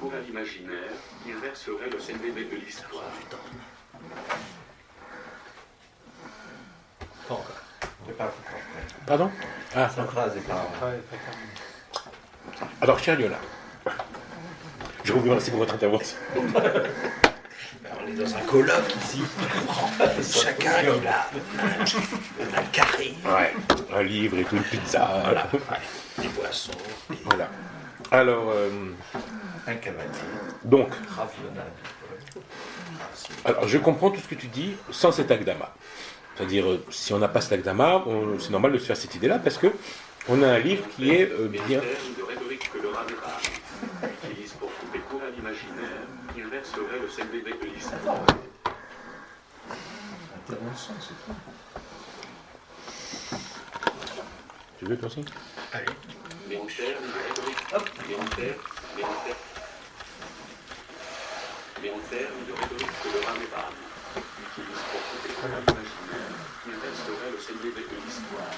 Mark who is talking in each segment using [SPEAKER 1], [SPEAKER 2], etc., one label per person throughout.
[SPEAKER 1] à l'imaginaire, il verserait le CBB de l'histoire.
[SPEAKER 2] Pardon? Ah,
[SPEAKER 3] Sa phrase est pas...
[SPEAKER 2] alors, cher Liola, je vous remercie pour votre intervention.
[SPEAKER 3] On est dans un colloque ici. Chacun il a un carré.
[SPEAKER 2] Ouais, un livre et tout, une pizza.
[SPEAKER 3] Voilà, ouais. Des boissons.
[SPEAKER 2] Voilà. Alors,
[SPEAKER 3] Un cavalier.
[SPEAKER 2] donc,
[SPEAKER 3] Ravionnable.
[SPEAKER 2] alors, je comprends tout ce que tu dis sans cet agdama. C'est-à-dire, si on n'a pas cet agdama, c'est normal de se faire cette idée-là parce que on a un livre qui est bien.
[SPEAKER 1] De rhétorique que le Rambam utilise pour couper court à l'imaginaire, il verserait le CBB de l'histoire.
[SPEAKER 3] Intervention, c'est tout.
[SPEAKER 2] Tu veux toi aussi?
[SPEAKER 3] Allez.
[SPEAKER 1] Mais en termes de rhétorique, mais en termes de rhétorique que le Rambam utilise pour couper court à l'imaginaire, il verserait le CBB de l'histoire.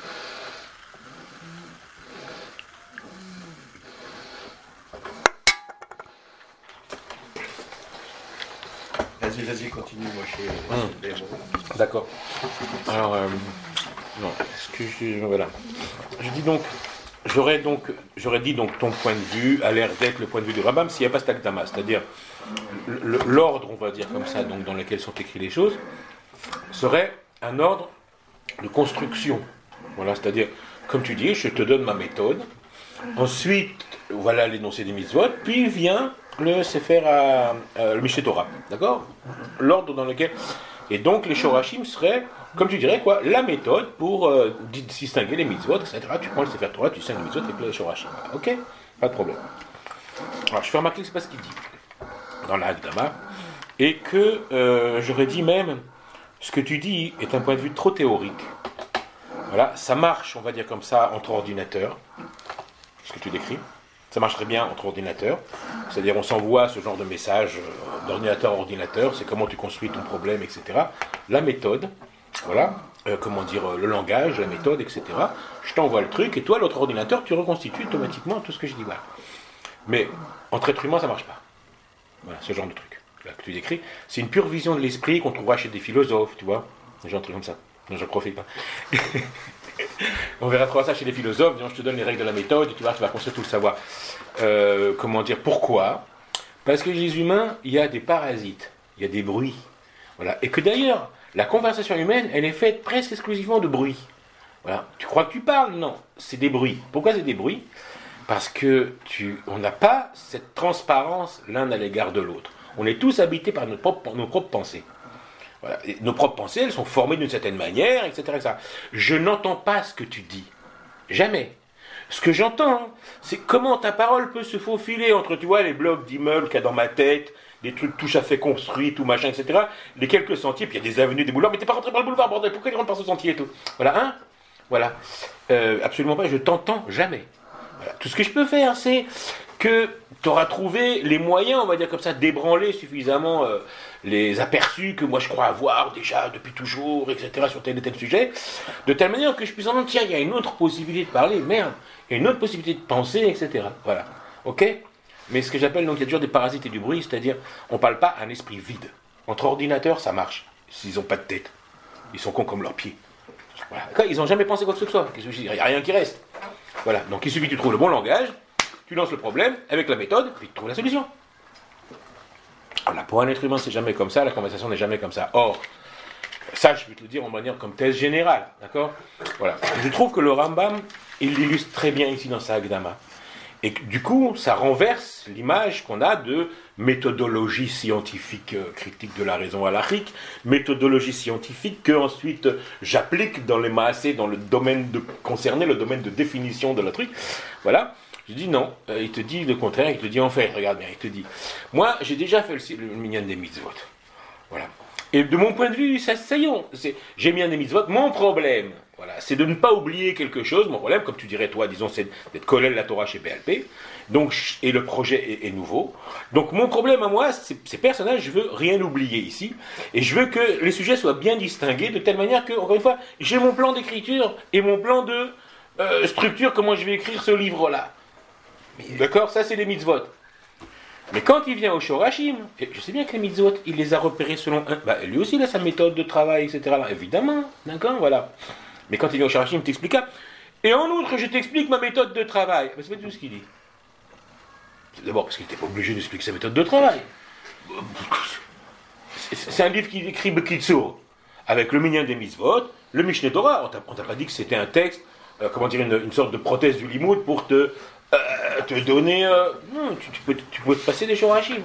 [SPEAKER 3] Vas-y, continue, moi chez
[SPEAKER 2] D'accord. Alors, non, ce que voilà. Je dis donc, j'aurais dit donc ton point de vue a l'air d'être le point de vue de Rambam s'il n'y a pas cet agdama, c'est-à-dire l'ordre, on va dire comme ça, donc dans lequel sont écrites les choses, serait un ordre de construction. Voilà, c'est-à-dire, comme tu dis, je te donne ma méthode. Ensuite, voilà l'énoncé des mitzvot, puis vient le Sefer le Mishneh Torah, d'accord? L'ordre dans lequel... Et donc les Shorashim seraient, comme tu dirais, quoi, la méthode pour distinguer les mitzvot, etc. Tu prends le Sefer Torah, tu distingues les mitzvot avec les Shorashim. Ok? Pas de problème. Alors je fais remarquer que c'est pas ce qu'il dit dans la Hagdama, et que j'aurais dit même, ce que tu dis est un point de vue trop théorique. Voilà, ça marche, on va dire comme ça, entre ordinateurs, ce que tu décris. Ça marcherait bien entre ordinateurs, c'est-à-dire on s'envoie ce genre de message d'ordinateur à ordinateur, c'est comment tu construis ton problème, etc. La méthode, voilà, comment dire, le langage, la méthode, etc. Je t'envoie le truc, et toi, l'autre ordinateur, tu reconstitues automatiquement tout ce que je dis, voilà. Mais entre êtres humains, ça marche pas. Voilà, ce genre de truc là, que tu décris, c'est une pure vision de l'esprit qu'on trouvera chez des philosophes, tu vois, des gens comme ça. Non, je ne profite pas. On verra trop ça chez les philosophes, disons, je te donne les règles de la méthode, tu vas construire tout le savoir. Comment dire, pourquoi? Parce que les humains, il y a des parasites, il y a des bruits. Voilà. Et que d'ailleurs, la conversation humaine, elle est faite presque exclusivement de bruits. Voilà. Tu crois que tu parles? Non, c'est des bruits. Pourquoi c'est des bruits? Parce que on n'a pas cette transparence l'un à l'égard de l'autre. On est tous habités par nos propres pensées. Voilà. Et nos propres pensées, elles sont formées d'une certaine manière, etc., etc. Je n'entends pas ce que tu dis. Jamais. Ce que j'entends, c'est comment ta parole peut se faufiler entre, tu vois, les blocs d'immeubles qu'il y a dans ma tête, des trucs tout à fait construits, tout machin, etc., les quelques sentiers, puis il y a des avenues, des boulevards, mais t'es pas rentré par le boulevard, bordel, pourquoi tu rentres par ce sentier et tout? Voilà, hein? Voilà. Absolument pas, je t'entends jamais. Voilà. Tout ce que je peux faire, c'est que tu auras trouvé les moyens, on va dire comme ça, d'ébranler suffisamment les aperçus que moi je crois avoir déjà depuis toujours, etc., sur tel et tel sujet, de telle manière que je puisse en dire, tiens, il y a une autre possibilité de parler, merde, il y a une autre possibilité de penser, etc. Voilà. Ok? Mais ce que j'appelle, donc, il y a toujours des parasites et du bruit, c'est-à-dire, on ne parle pas à un esprit vide. Entre ordinateurs, ça marche, s'ils n'ont pas de tête. Ils sont cons comme leurs pieds. Voilà. Ils n'ont jamais pensé quoi que ce soit. Il n'y a rien qui reste. Voilà. Donc il suffit que tu trouves le bon langage, tu lances le problème avec la méthode, puis tu trouves la solution. Voilà. Pour un être humain, c'est jamais comme ça, la conversation n'est jamais comme ça. Or, ça, je vais te le dire en manière comme thèse générale, d'accord? Voilà. Je trouve que le Rambam, il l'illustre très bien ici dans sa Hagdama. Et du coup, ça renverse l'image qu'on a de méthodologie scientifique critique de la raison halachique, méthodologie scientifique que ensuite j'applique dans les maasés, dans le domaine concerné, le domaine de définition de la truc. Voilà. Je dis non. Il te dit le contraire. Il te dit en fait, regarde bien. Il te dit, moi, j'ai déjà fait le minyan des mitzvot. Voilà. Et de mon point de vue, ça y est, j'ai mis un des mitzvot. Mon problème, voilà, c'est de ne pas oublier quelque chose. Mon problème, comme tu dirais toi, disons, c'est d'être collèle la Torah chez BLP. Donc, et le projet est nouveau. Donc, mon problème à moi, c'est personnel. Je veux rien oublier ici, et je veux que les sujets soient bien distingués de telle manière que, encore une fois, j'ai mon plan d'écriture et mon plan de structure. Comment je vais écrire ce livre-là. D'accord, ça c'est les mitzvot. Mais quand il vient au Shorashim, et je sais bien que les mitzvot, il les a repérés selon un. Bah, lui aussi, il a sa méthode de travail, etc. Là, évidemment, d'accord, voilà. Mais quand il vient au Shorashim, il t'explique. Et en outre, je t'explique ma méthode de travail. Mais c'est pas tout ce qu'il dit. D'abord, parce qu'il n'était pas obligé d'expliquer sa méthode de travail. C'est un livre qui écrit Bekitsur, avec le minyan des mitzvot, le Mishneh Torah. On t'a pas dit que c'était un texte, une sorte de prothèse du limoud pour te donner. Non, tu peux te passer des shorashim.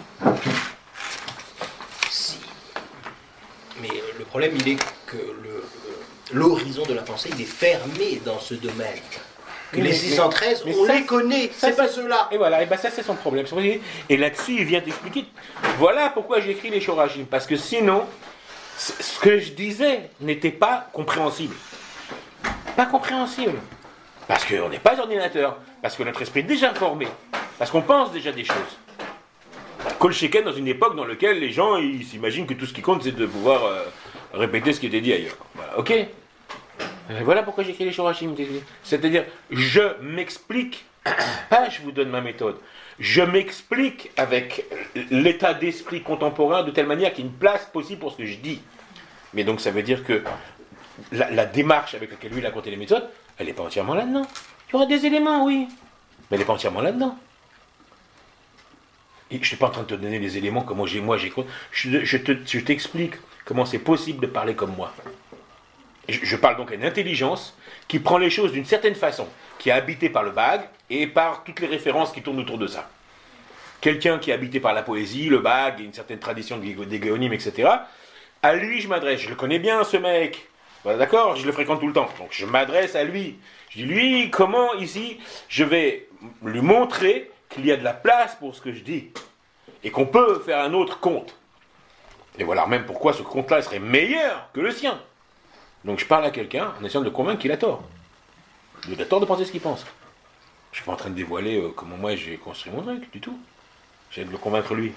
[SPEAKER 3] Si. Mais le problème, il est que l'horizon de la pensée, il est fermé dans ce domaine. Que les 613, on les connaît, c'est pas ceux-là.
[SPEAKER 2] Et voilà, et ben ça c'est son problème. Et là-dessus, il vient t'expliquer. Voilà pourquoi j'écris les shorashim. Parce que sinon, ce que je disais n'était pas compréhensible. Pas compréhensible. Parce qu'on n'est pas ordinateur. Parce que notre esprit est déjà formé. Parce qu'on pense déjà des choses. Kol Sheken dans une époque dans laquelle les gens ils s'imaginent que tout ce qui compte c'est de pouvoir répéter ce qui était dit ailleurs. Voilà, ok. Voilà pourquoi j'écris les shorashim. C'est-à-dire, je m'explique, pas je vous donne ma méthode, je m'explique avec l'état d'esprit contemporain de telle manière qu'il y a une place possible pour ce que je dis. Mais donc ça veut dire que la démarche avec laquelle lui il a compté les méthodes, elle n'est pas entièrement là-dedans. Il y aura des éléments, oui, mais elle n'est pas entièrement là-dedans. Et je ne suis pas en train de te donner les éléments comme moi j'écoute. Je t'explique comment c'est possible de parler comme moi. Je parle donc à une intelligence qui prend les choses d'une certaine façon, qui est habitée par le bag et par toutes les références qui tournent autour de ça. Quelqu'un qui est habité par la poésie, le bag, une certaine tradition des géonymes, etc. À lui, je m'adresse. Je le connais bien, ce mec. Voilà, d'accord, je le fréquente tout le temps. Donc je m'adresse à lui. Je dis, lui, comment ici, je vais lui montrer qu'il y a de la place pour ce que je dis et qu'on peut faire un autre conte. Et voilà même pourquoi ce conte-là serait meilleur que le sien. Donc je parle à quelqu'un en essayant de le convaincre qu'il a tort. Il a tort de penser ce qu'il pense. Je ne suis pas en train de dévoiler comment moi j'ai construit mon truc, du tout. J'essaie de le convaincre lui.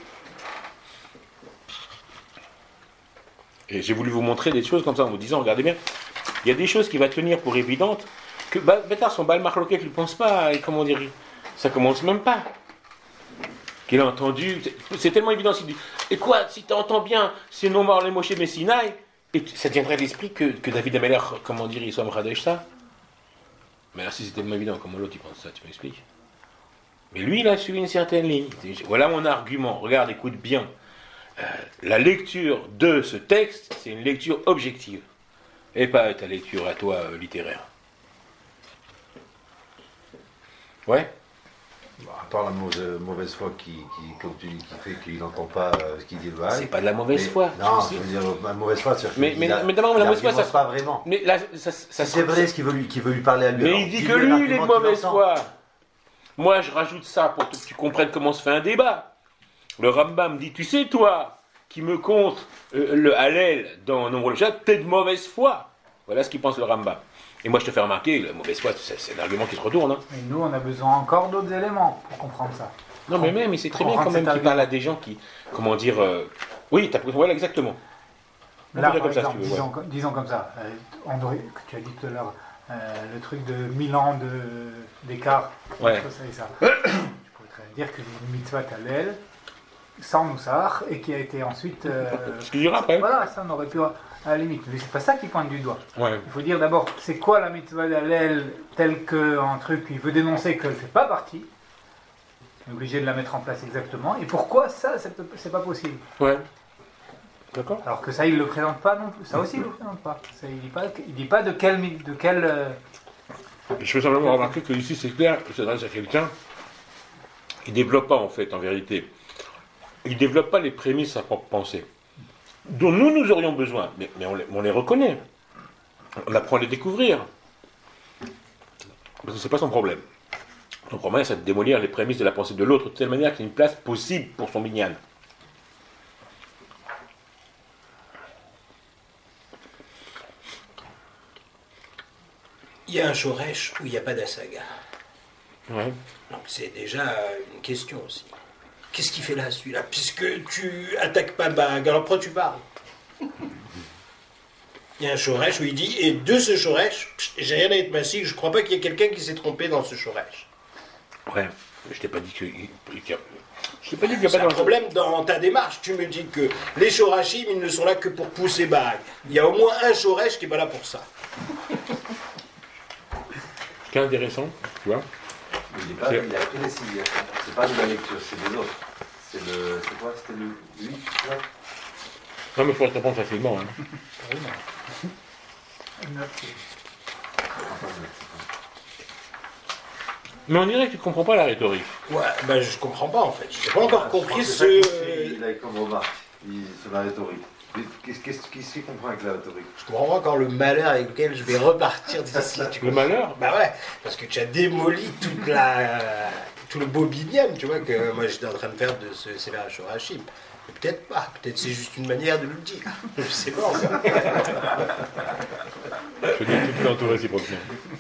[SPEAKER 2] Et j'ai voulu vous montrer des choses comme ça en vous disant, regardez bien, il y a des choses qui va tenir pour évidentes que Bétar, son bal marloquet, il ne pense pas, et comment dire, ça commence même pas. Qu'il a entendu, c'est tellement évident, il dit, et quoi, si tu entends bien, c'est non mort les Moshe Messinaï, et ça tiendrait à l'esprit que David Ameller, comment dire, il soit Mradesh ça. Mais alors si c'était tellement évident, comment l'autre il pense ça, tu m'expliques? Mais lui, il a suivi une certaine ligne. Voilà mon argument, regarde, écoute bien. La lecture de ce texte, c'est une lecture objective, et pas ta lecture à toi littéraire. Ouais.
[SPEAKER 4] À part la mauvaise foi qui fait qu'il n'entend pas ce qu'il dit le bail.
[SPEAKER 2] C'est pas de la mauvaise foi.
[SPEAKER 4] Non, je veux dire, la mauvaise foi, c'est
[SPEAKER 2] mais d'abord, la mauvaise foi, ça
[SPEAKER 4] pas vraiment.
[SPEAKER 2] Mais là, ça
[SPEAKER 4] c'est vrai ce qu'il veut lui parler à lui.
[SPEAKER 2] Mais
[SPEAKER 4] alors,
[SPEAKER 2] il dit que lui, il est de mauvaise foi. Moi, je rajoute ça pour que tu comprennes comment se fait un débat. Le Rambam dit, tu sais, toi, qui me compte le Hallel dans Nombre le Chat, t'es de mauvaise foi. Voilà ce qu'il pense le Rambam. Et moi, je te fais remarquer, la mauvaise foi, c'est un argument qui se retourne. Hein.
[SPEAKER 5] Et nous, on a besoin encore d'autres éléments pour comprendre ça.
[SPEAKER 2] Non, mais même, il sait très bien quand même qu'il parle à des gens qui, comment dire... Oui, t'as pris... Voilà, exactement.
[SPEAKER 5] Là, par exemple, disons comme ça, André, que tu as dit tout à l'heure, le truc de 1000 ans d'écart,
[SPEAKER 2] ouais.
[SPEAKER 5] Ça et ça. Tu pourrais très bien dire que une mitzvah Hallel, sans Moussar, et qui a été ensuite...
[SPEAKER 2] Ce qu'il dira après.
[SPEAKER 5] Voilà, ça on aurait pu... À la limite, mais c'est pas ça qui pointe du doigt.
[SPEAKER 2] Ouais.
[SPEAKER 5] Il faut dire d'abord, c'est quoi la mitzvah d'Hallel telle qu'un truc qu'il veut dénoncer qu'elle ne fait pas partie. On est obligé de la mettre en place exactement. Et pourquoi ça, c'est pas possible.
[SPEAKER 2] Ouais. D'accord.
[SPEAKER 5] Alors que ça, il ne le présente pas non plus. Ça aussi, il ne le présente pas. Ça, il dit pas de quel...
[SPEAKER 2] Je veux simplement remarquer que ici, c'est clair, il s'adresse à quelqu'un qui ne développe pas, en fait, en vérité. Il ne développe pas les prémices de sa propre pensée. Dont nous aurions besoin, mais on les reconnaît. On apprend à les découvrir. Parce que ce n'est pas son problème. Son problème, c'est de démolir les prémices de la pensée de l'autre de telle manière qu'il y ait une place possible pour son minyan.
[SPEAKER 3] Il y a un Shoresh où il n'y a pas d'Asaga.
[SPEAKER 2] Ouais.
[SPEAKER 3] Donc c'est déjà une question aussi. Qu'est-ce qu'il fait là, celui-là? Puisque tu attaques pas le bag, alors pourquoi tu parles? Il y a un Shoresh où il dit, et de ce Shoresh, j'ai rien à être massif, je crois pas qu'il y ait quelqu'un qui s'est trompé dans ce Shoresh.
[SPEAKER 2] Ouais, je t'ai pas dit que... Je t'ai pas dit qu'il n'y a
[SPEAKER 3] C'est
[SPEAKER 2] pas
[SPEAKER 3] un
[SPEAKER 2] de
[SPEAKER 3] problème dans ta démarche. Tu me dis que les Shorashim, ils ne sont là que pour pousser Baag. Il y a au moins un Shoresh qui n'est pas là pour ça.
[SPEAKER 2] Ce qui est intéressant, tu vois.
[SPEAKER 4] Il n'y a que des signes. C'est pas de la lecture, c'est des autres. C'est quoi? C'était le 8 là.
[SPEAKER 2] Non, mais il faut te répondre facilement. Hein. Mais on dirait que tu ne comprends pas la rhétorique.
[SPEAKER 3] Ouais, ben je comprends pas en fait. Je n'ai pas encore compris
[SPEAKER 4] C'est
[SPEAKER 3] ce.
[SPEAKER 4] ça qu'il a comme remarque sur la rhétorique. Qu'est-ce qu'il comprend avec la rhétorique?
[SPEAKER 3] Je comprends pas encore le malheur avec lequel je vais repartir d'ici.
[SPEAKER 2] Le malheur?
[SPEAKER 3] Bah ouais, parce que tu as démoli tout le bobinium, tu vois, que moi j'étais en train de faire de ce Sefer Shorashim. Mais peut-être pas, peut-être c'est juste une manière de le dire. Je sais pas encore.
[SPEAKER 2] Je dis tout dans tout réciproquement.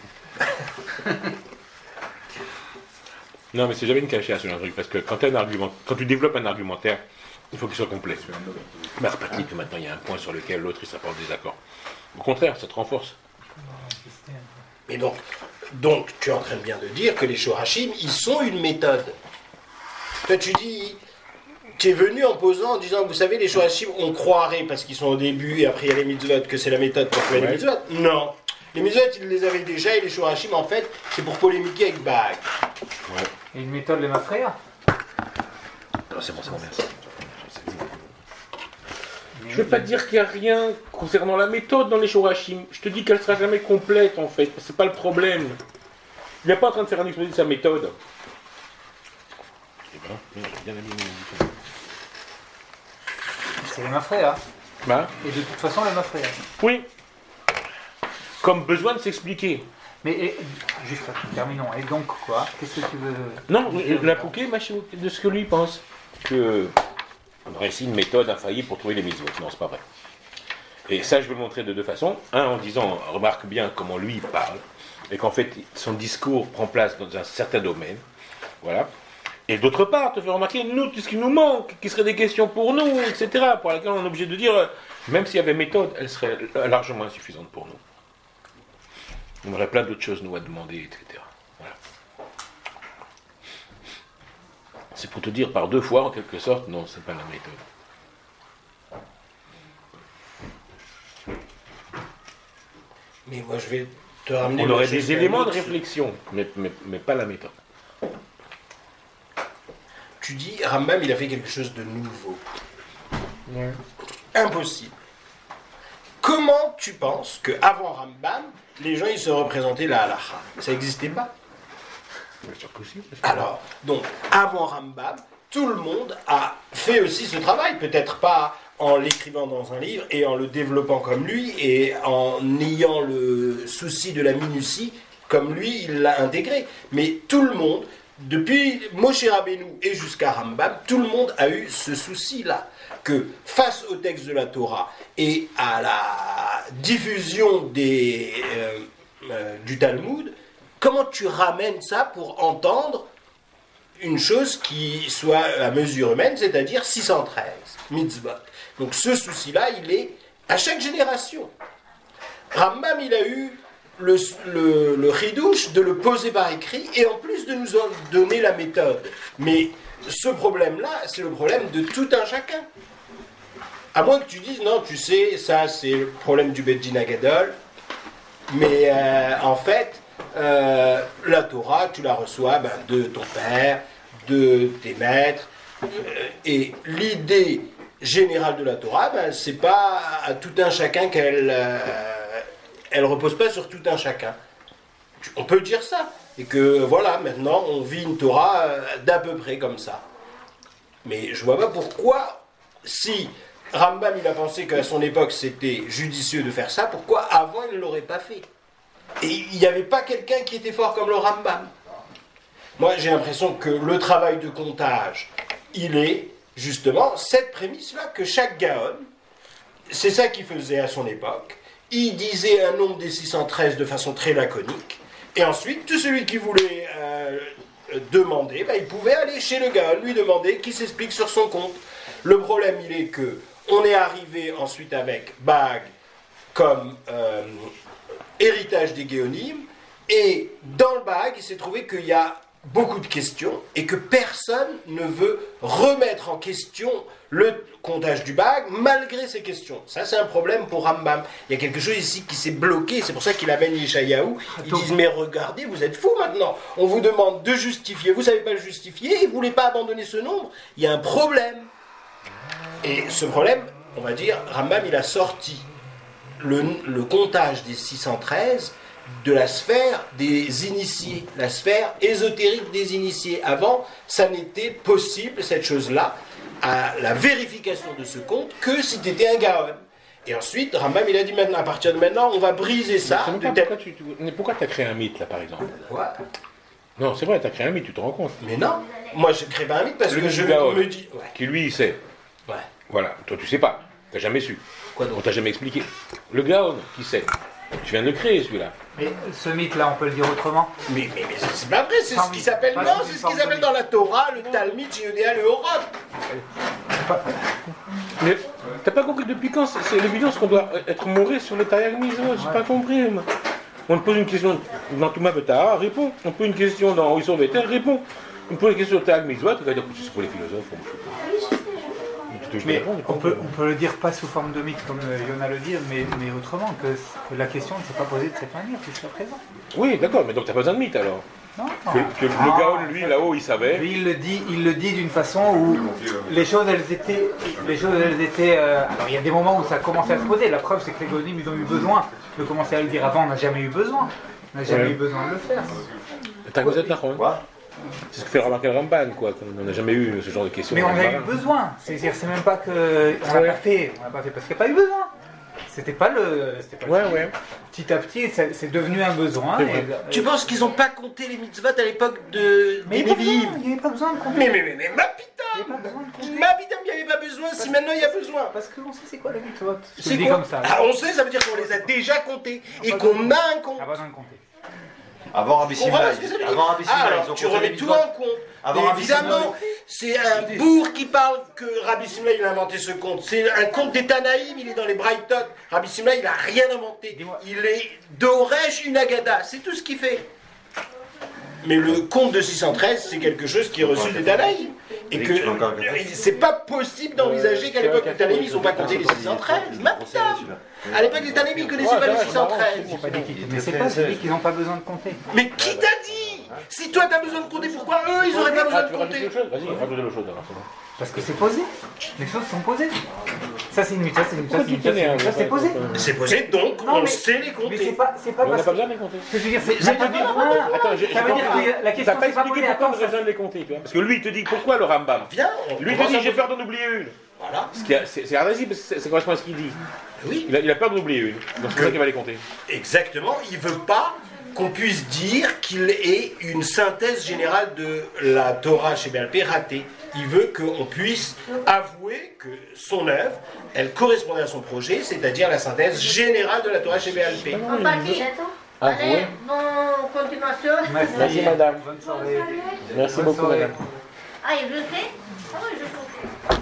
[SPEAKER 2] Non, mais c'est jamais une cachette sur un truc, parce que quand tu développes un argumentaire, il faut qu'il soit complet. Mais c'est pas dit que maintenant il y a un point sur lequel l'autre il sera pas en désaccord. Au contraire, ça te renforce.
[SPEAKER 3] Mais donc tu es en train de bien de dire que les Shorashim, ils sont une méthode. Toi tu dis, tu es venu en posant, en disant, vous savez, les Shorashim, on croirait, parce qu'ils sont au début et après il y a les mitzvot, que c'est la méthode pour trouver les mitzvot. Non. Les mitzvot, ils les avaient déjà, et les Shorashim, en fait, c'est pour polémiquer avec Baag.
[SPEAKER 2] Ouais.
[SPEAKER 5] Et une méthode les Mafreya.
[SPEAKER 2] Non, c'est bon, merci. Je ne veux pas dire qu'il n'y a rien concernant la méthode dans les Shorashim. Je te dis qu'elle ne sera jamais complète, en fait. C'est pas le problème. Il n'est pas en train de faire un exposé de sa méthode. Eh ben, j'ai bien aimé mon...
[SPEAKER 5] C'est les Mafreya.
[SPEAKER 2] Bah,
[SPEAKER 5] Et de toute façon, les Mafreya.
[SPEAKER 2] oui. Comme besoin de s'expliquer.
[SPEAKER 5] Mais juste, terminons. Et donc, quoi? Qu'est-ce que tu veux...
[SPEAKER 2] Non, la Pouquet, de ce que lui pense. Que on aurait ici une méthode infaillible pour trouver les mitzvot. Non, c'est pas vrai. Et ça, je vais le montrer de deux façons. Un, en disant, remarque bien comment lui parle, et qu'en fait, son discours prend place dans un certain domaine. Voilà. Et d'autre part, te faire remarquer, nous, tout ce qui nous manque, qui seraient des questions pour nous, etc., pour lesquelles on est obligé de dire, même s'il y avait méthode, elle serait largement insuffisante pour nous. On aurait plein d'autres choses nous à demander, etc. Voilà. C'est pour te dire par deux fois, en quelque sorte, non, c'est pas la méthode.
[SPEAKER 3] Mais moi, je vais te ramener...
[SPEAKER 2] On aurait des éléments de réflexion, mais pas la méthode.
[SPEAKER 3] Tu dis, Rambam, il a fait quelque chose de nouveau.
[SPEAKER 2] Ouais.
[SPEAKER 3] Impossible. Comment tu penses qu'avant Rambam, les gens ils se représentaient la halakha? Ça n'existait pas.
[SPEAKER 2] C'est possible.
[SPEAKER 3] Alors, donc, avant Rambam, tout le monde a fait aussi ce travail. Peut-être pas en l'écrivant dans un livre et en le développant comme lui et en ayant le souci de la minutie comme lui, il l'a intégré. Mais tout le monde, depuis Moshe Rabbeinu et jusqu'à Rambam, tout le monde a eu ce souci-là. Que face au texte de la Torah et à la diffusion du Talmud, comment tu ramènes ça pour entendre une chose qui soit à mesure humaine, c'est-à-dire 613 mitzvot. Donc ce souci-là, il est à chaque génération. Rambam, il a eu le chidouche de le poser par écrit et en plus de nous en donner la méthode. Mais ce problème-là, c'est le problème de tout un chacun. À moins que tu dises, non, tu sais, ça c'est le problème du Bet Din Hagadol, mais en fait, la Torah, tu la reçois de ton père, de tes maîtres, et l'idée générale de la Torah, c'est pas à tout un chacun qu'elle elle repose pas sur tout un chacun. On peut dire ça, et que voilà, maintenant on vit une Torah d'à peu près comme ça. Mais je vois pas pourquoi, si Rambam il a pensé qu'à son époque c'était judicieux de faire ça, pourquoi avant il ne l'aurait pas fait? Et il n'y avait pas quelqu'un qui était fort comme le Rambam. Moi j'ai l'impression que le travail de comptage, il est justement cette prémisse-là, que chaque Gaon, c'est ça qu'il faisait à son époque, il disait un nombre des 613 de façon très laconique, et ensuite tout celui qui voulait demander, il pouvait aller chez le Gaon, lui demander qu'il s'explique sur son compte. Le problème il est que on est arrivé ensuite avec Baag comme héritage des Géonim, et dans le Baag, il s'est trouvé qu'il y a beaucoup de questions et que personne ne veut remettre en question le comptage du Baag malgré ces questions. Ça, c'est un problème pour Rambam. Il y a quelque chose ici qui s'est bloqué, c'est pour ça qu'il amène Yeshayahu. Ils disent, mais regardez, vous êtes fous maintenant. On vous demande de justifier, vous ne savez pas le justifier, et vous ne voulez pas abandonner ce nombre. Il y a un problème. Et ce problème, on va dire, Rambam, il a sorti le comptage des 613 de la sphère des initiés, la sphère ésotérique des initiés. Avant, ça n'était possible, cette chose-là, à la vérification de ce compte, que si tu étais un Gaon. Et ensuite, Rambam, il a dit maintenant, à partir de maintenant, on va briser ça.
[SPEAKER 2] Pourquoi tu as créé un mythe, là, par exemple?
[SPEAKER 3] Quoi?
[SPEAKER 2] Non, c'est vrai, tu as créé un mythe, tu te rends compte.
[SPEAKER 3] Mais non, moi je crée pas un mythe parce que je me dis... Ouais.
[SPEAKER 2] Qui lui, il sait.
[SPEAKER 3] Ouais.
[SPEAKER 2] Voilà, toi tu sais pas, tu n'as jamais su.
[SPEAKER 3] Quoi donc?
[SPEAKER 2] On t'a jamais expliqué. Le Gaon, qui sait? Tu viens de le créer, celui-là.
[SPEAKER 5] Mais ce mythe-là, on peut le dire autrement.
[SPEAKER 3] Mais c'est pas vrai, c'est ce qui s'appelle... Non, c'est ce qui s'appelle dans la Torah, le Talmud, Jéodéa, le Horot.
[SPEAKER 2] Mais t'as pas compris depuis quand c'est l'évidence qu'on doit être mouré sur le Tayag Miso? J'ai pas compris, moi. On te pose une question dans Touma Betara, réponds. On te pose une question dans Oisor Veter, réponds. On te pose une question sur Tayag Miso, tu vas dire que c'est pour les philosophes.
[SPEAKER 5] Mais on peut le dire pas sous forme de mythe comme Yona le dit, mais autrement, que la question ne s'est pas posée de cette manière jusqu'à présent.
[SPEAKER 2] Oui, d'accord, mais donc t'as pas besoin de mythe alors.
[SPEAKER 5] Non.
[SPEAKER 2] Que le Gaon, lui, là-haut, il savait.
[SPEAKER 5] Lui, il le dit d'une façon où les choses, elles étaient. Alors, il y a des moments où ça commençait à se poser. La preuve, c'est que les Gonim, ils ont eu besoin de commencer à le dire. Avant, on n'a jamais eu besoin. On n'a jamais eu besoin de le faire.
[SPEAKER 2] T'as vous êtes d'accord, hein? C'est ce que fait remarquer le Ramban, quoi. On n'a jamais eu ce genre de questions.
[SPEAKER 5] Mais on a eu besoin. C'est même pas que. On l'a pas fait. On l'a pas fait parce qu'il n'y a pas eu besoin. C'était pas le.
[SPEAKER 2] Ouais.
[SPEAKER 5] Petit à petit, c'est devenu un besoin.
[SPEAKER 3] Tu penses qu'ils n'ont pas compté les mitzvot à l'époque des Nevi'im?
[SPEAKER 5] Il n'y avait pas besoin de compter.
[SPEAKER 3] Mais ma putain! Ma putain, il n'y avait pas besoin, si maintenant il y a besoin.
[SPEAKER 5] Parce qu'on sait c'est quoi les mitzvot.
[SPEAKER 3] C'est
[SPEAKER 5] dit
[SPEAKER 3] quoi?
[SPEAKER 5] comme ça.
[SPEAKER 3] Ah, on sait, ça veut dire qu'on les a déjà comptés et qu'on a un compte.
[SPEAKER 5] On a besoin de compter.
[SPEAKER 4] Avant Rabbi Simon,
[SPEAKER 3] alors tu remets tout en compte. Mais évidemment, c'est un bourg qui parle que Rabbi Simon il a inventé ce conte. C'est un conte des Tanaïm, il est dans les Braïtot. Rabbi Simon il n'a rien inventé. Il est d'Oresh une Agada, c'est tout ce qu'il fait. Mais le conte de 613, c'est quelque chose qui est reçu des Tanaïm. Et que c'est pas possible d'envisager qu'à l'époque des Tanaïm, ils n'ont pas compté les 613. Maintenant, à l'époque des Tanaïm, ils ne connaissaient pas les 613.
[SPEAKER 5] Mais c'est pas celui qu'ils n'ont pas besoin de compter.
[SPEAKER 3] Mais qui t'a dit? Si toi t'as besoin de compter, pourquoi eux ils n'auraient pas besoin de compter?
[SPEAKER 2] Vas-y, rajoute de chose alors.
[SPEAKER 5] Parce que c'est posé. Les choses sont posées. Ça c'est une mythe, ça c'est une mythe, ça c'est une mythe, ça c'est posé.
[SPEAKER 3] C'est posé donc on sait les compter.
[SPEAKER 5] Mais c'est pas
[SPEAKER 2] On n'a pas besoin de les compter.
[SPEAKER 5] Ce que je veux dire, c'est. Ça veut dire que la question
[SPEAKER 2] t'as pas
[SPEAKER 5] c'est pas
[SPEAKER 2] expliqué
[SPEAKER 5] posée.
[SPEAKER 2] pourquoi on
[SPEAKER 5] Attends,
[SPEAKER 2] a besoin de les compter, tu vois. Parce que lui il te dit pourquoi le Rambam.
[SPEAKER 3] Viens,
[SPEAKER 2] lui il te dit j'ai peur d'en oublier une.
[SPEAKER 3] Voilà.
[SPEAKER 2] C'est indécis parce que ça correspond à ce qu'il dit.
[SPEAKER 3] Oui.
[SPEAKER 2] Il a peur d'en oublier une. Donc c'est pour ça qu'il va les compter.
[SPEAKER 3] Exactement, il veut pas qu'on puisse dire qu'il est une synthèse générale de la Torah chez Béalpé ratée. Il veut qu'on puisse avouer que son œuvre, elle correspondait à son projet, c'est-à-dire la synthèse générale de la Torah chez Béalpé.
[SPEAKER 6] On partit, attends. Allez, bonne continuation.
[SPEAKER 2] Merci madame.
[SPEAKER 5] Bonne soirée.
[SPEAKER 2] Merci beaucoup madame.
[SPEAKER 6] Ah, il le fait? Ah oui, je le fais.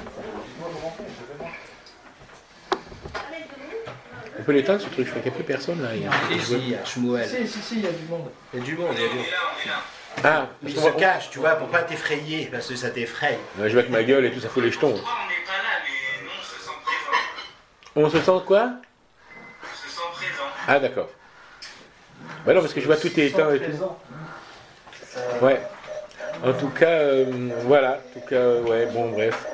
[SPEAKER 2] On peut l'éteindre ce truc, je crois qu'il n'y a plus personne là.
[SPEAKER 3] Ici, il y a Shmuel.
[SPEAKER 4] Si, il y a du monde.
[SPEAKER 3] Il y a du monde, il y a du monde.
[SPEAKER 2] Ah,
[SPEAKER 3] Il se cache, tu vois, pour pas t'effrayer, parce que ça t'effraie.
[SPEAKER 2] je vais avec ma gueule et tout, ça fout les jetons.
[SPEAKER 1] On n'est pas là, mais nous, on se sent présent.
[SPEAKER 2] On se sent quoi?
[SPEAKER 1] On se sent présent.
[SPEAKER 2] Ah d'accord. Bah non, parce que je vois tout est éteint et tout. Ouais. En tout cas, voilà. En tout cas, ouais, bon, bref.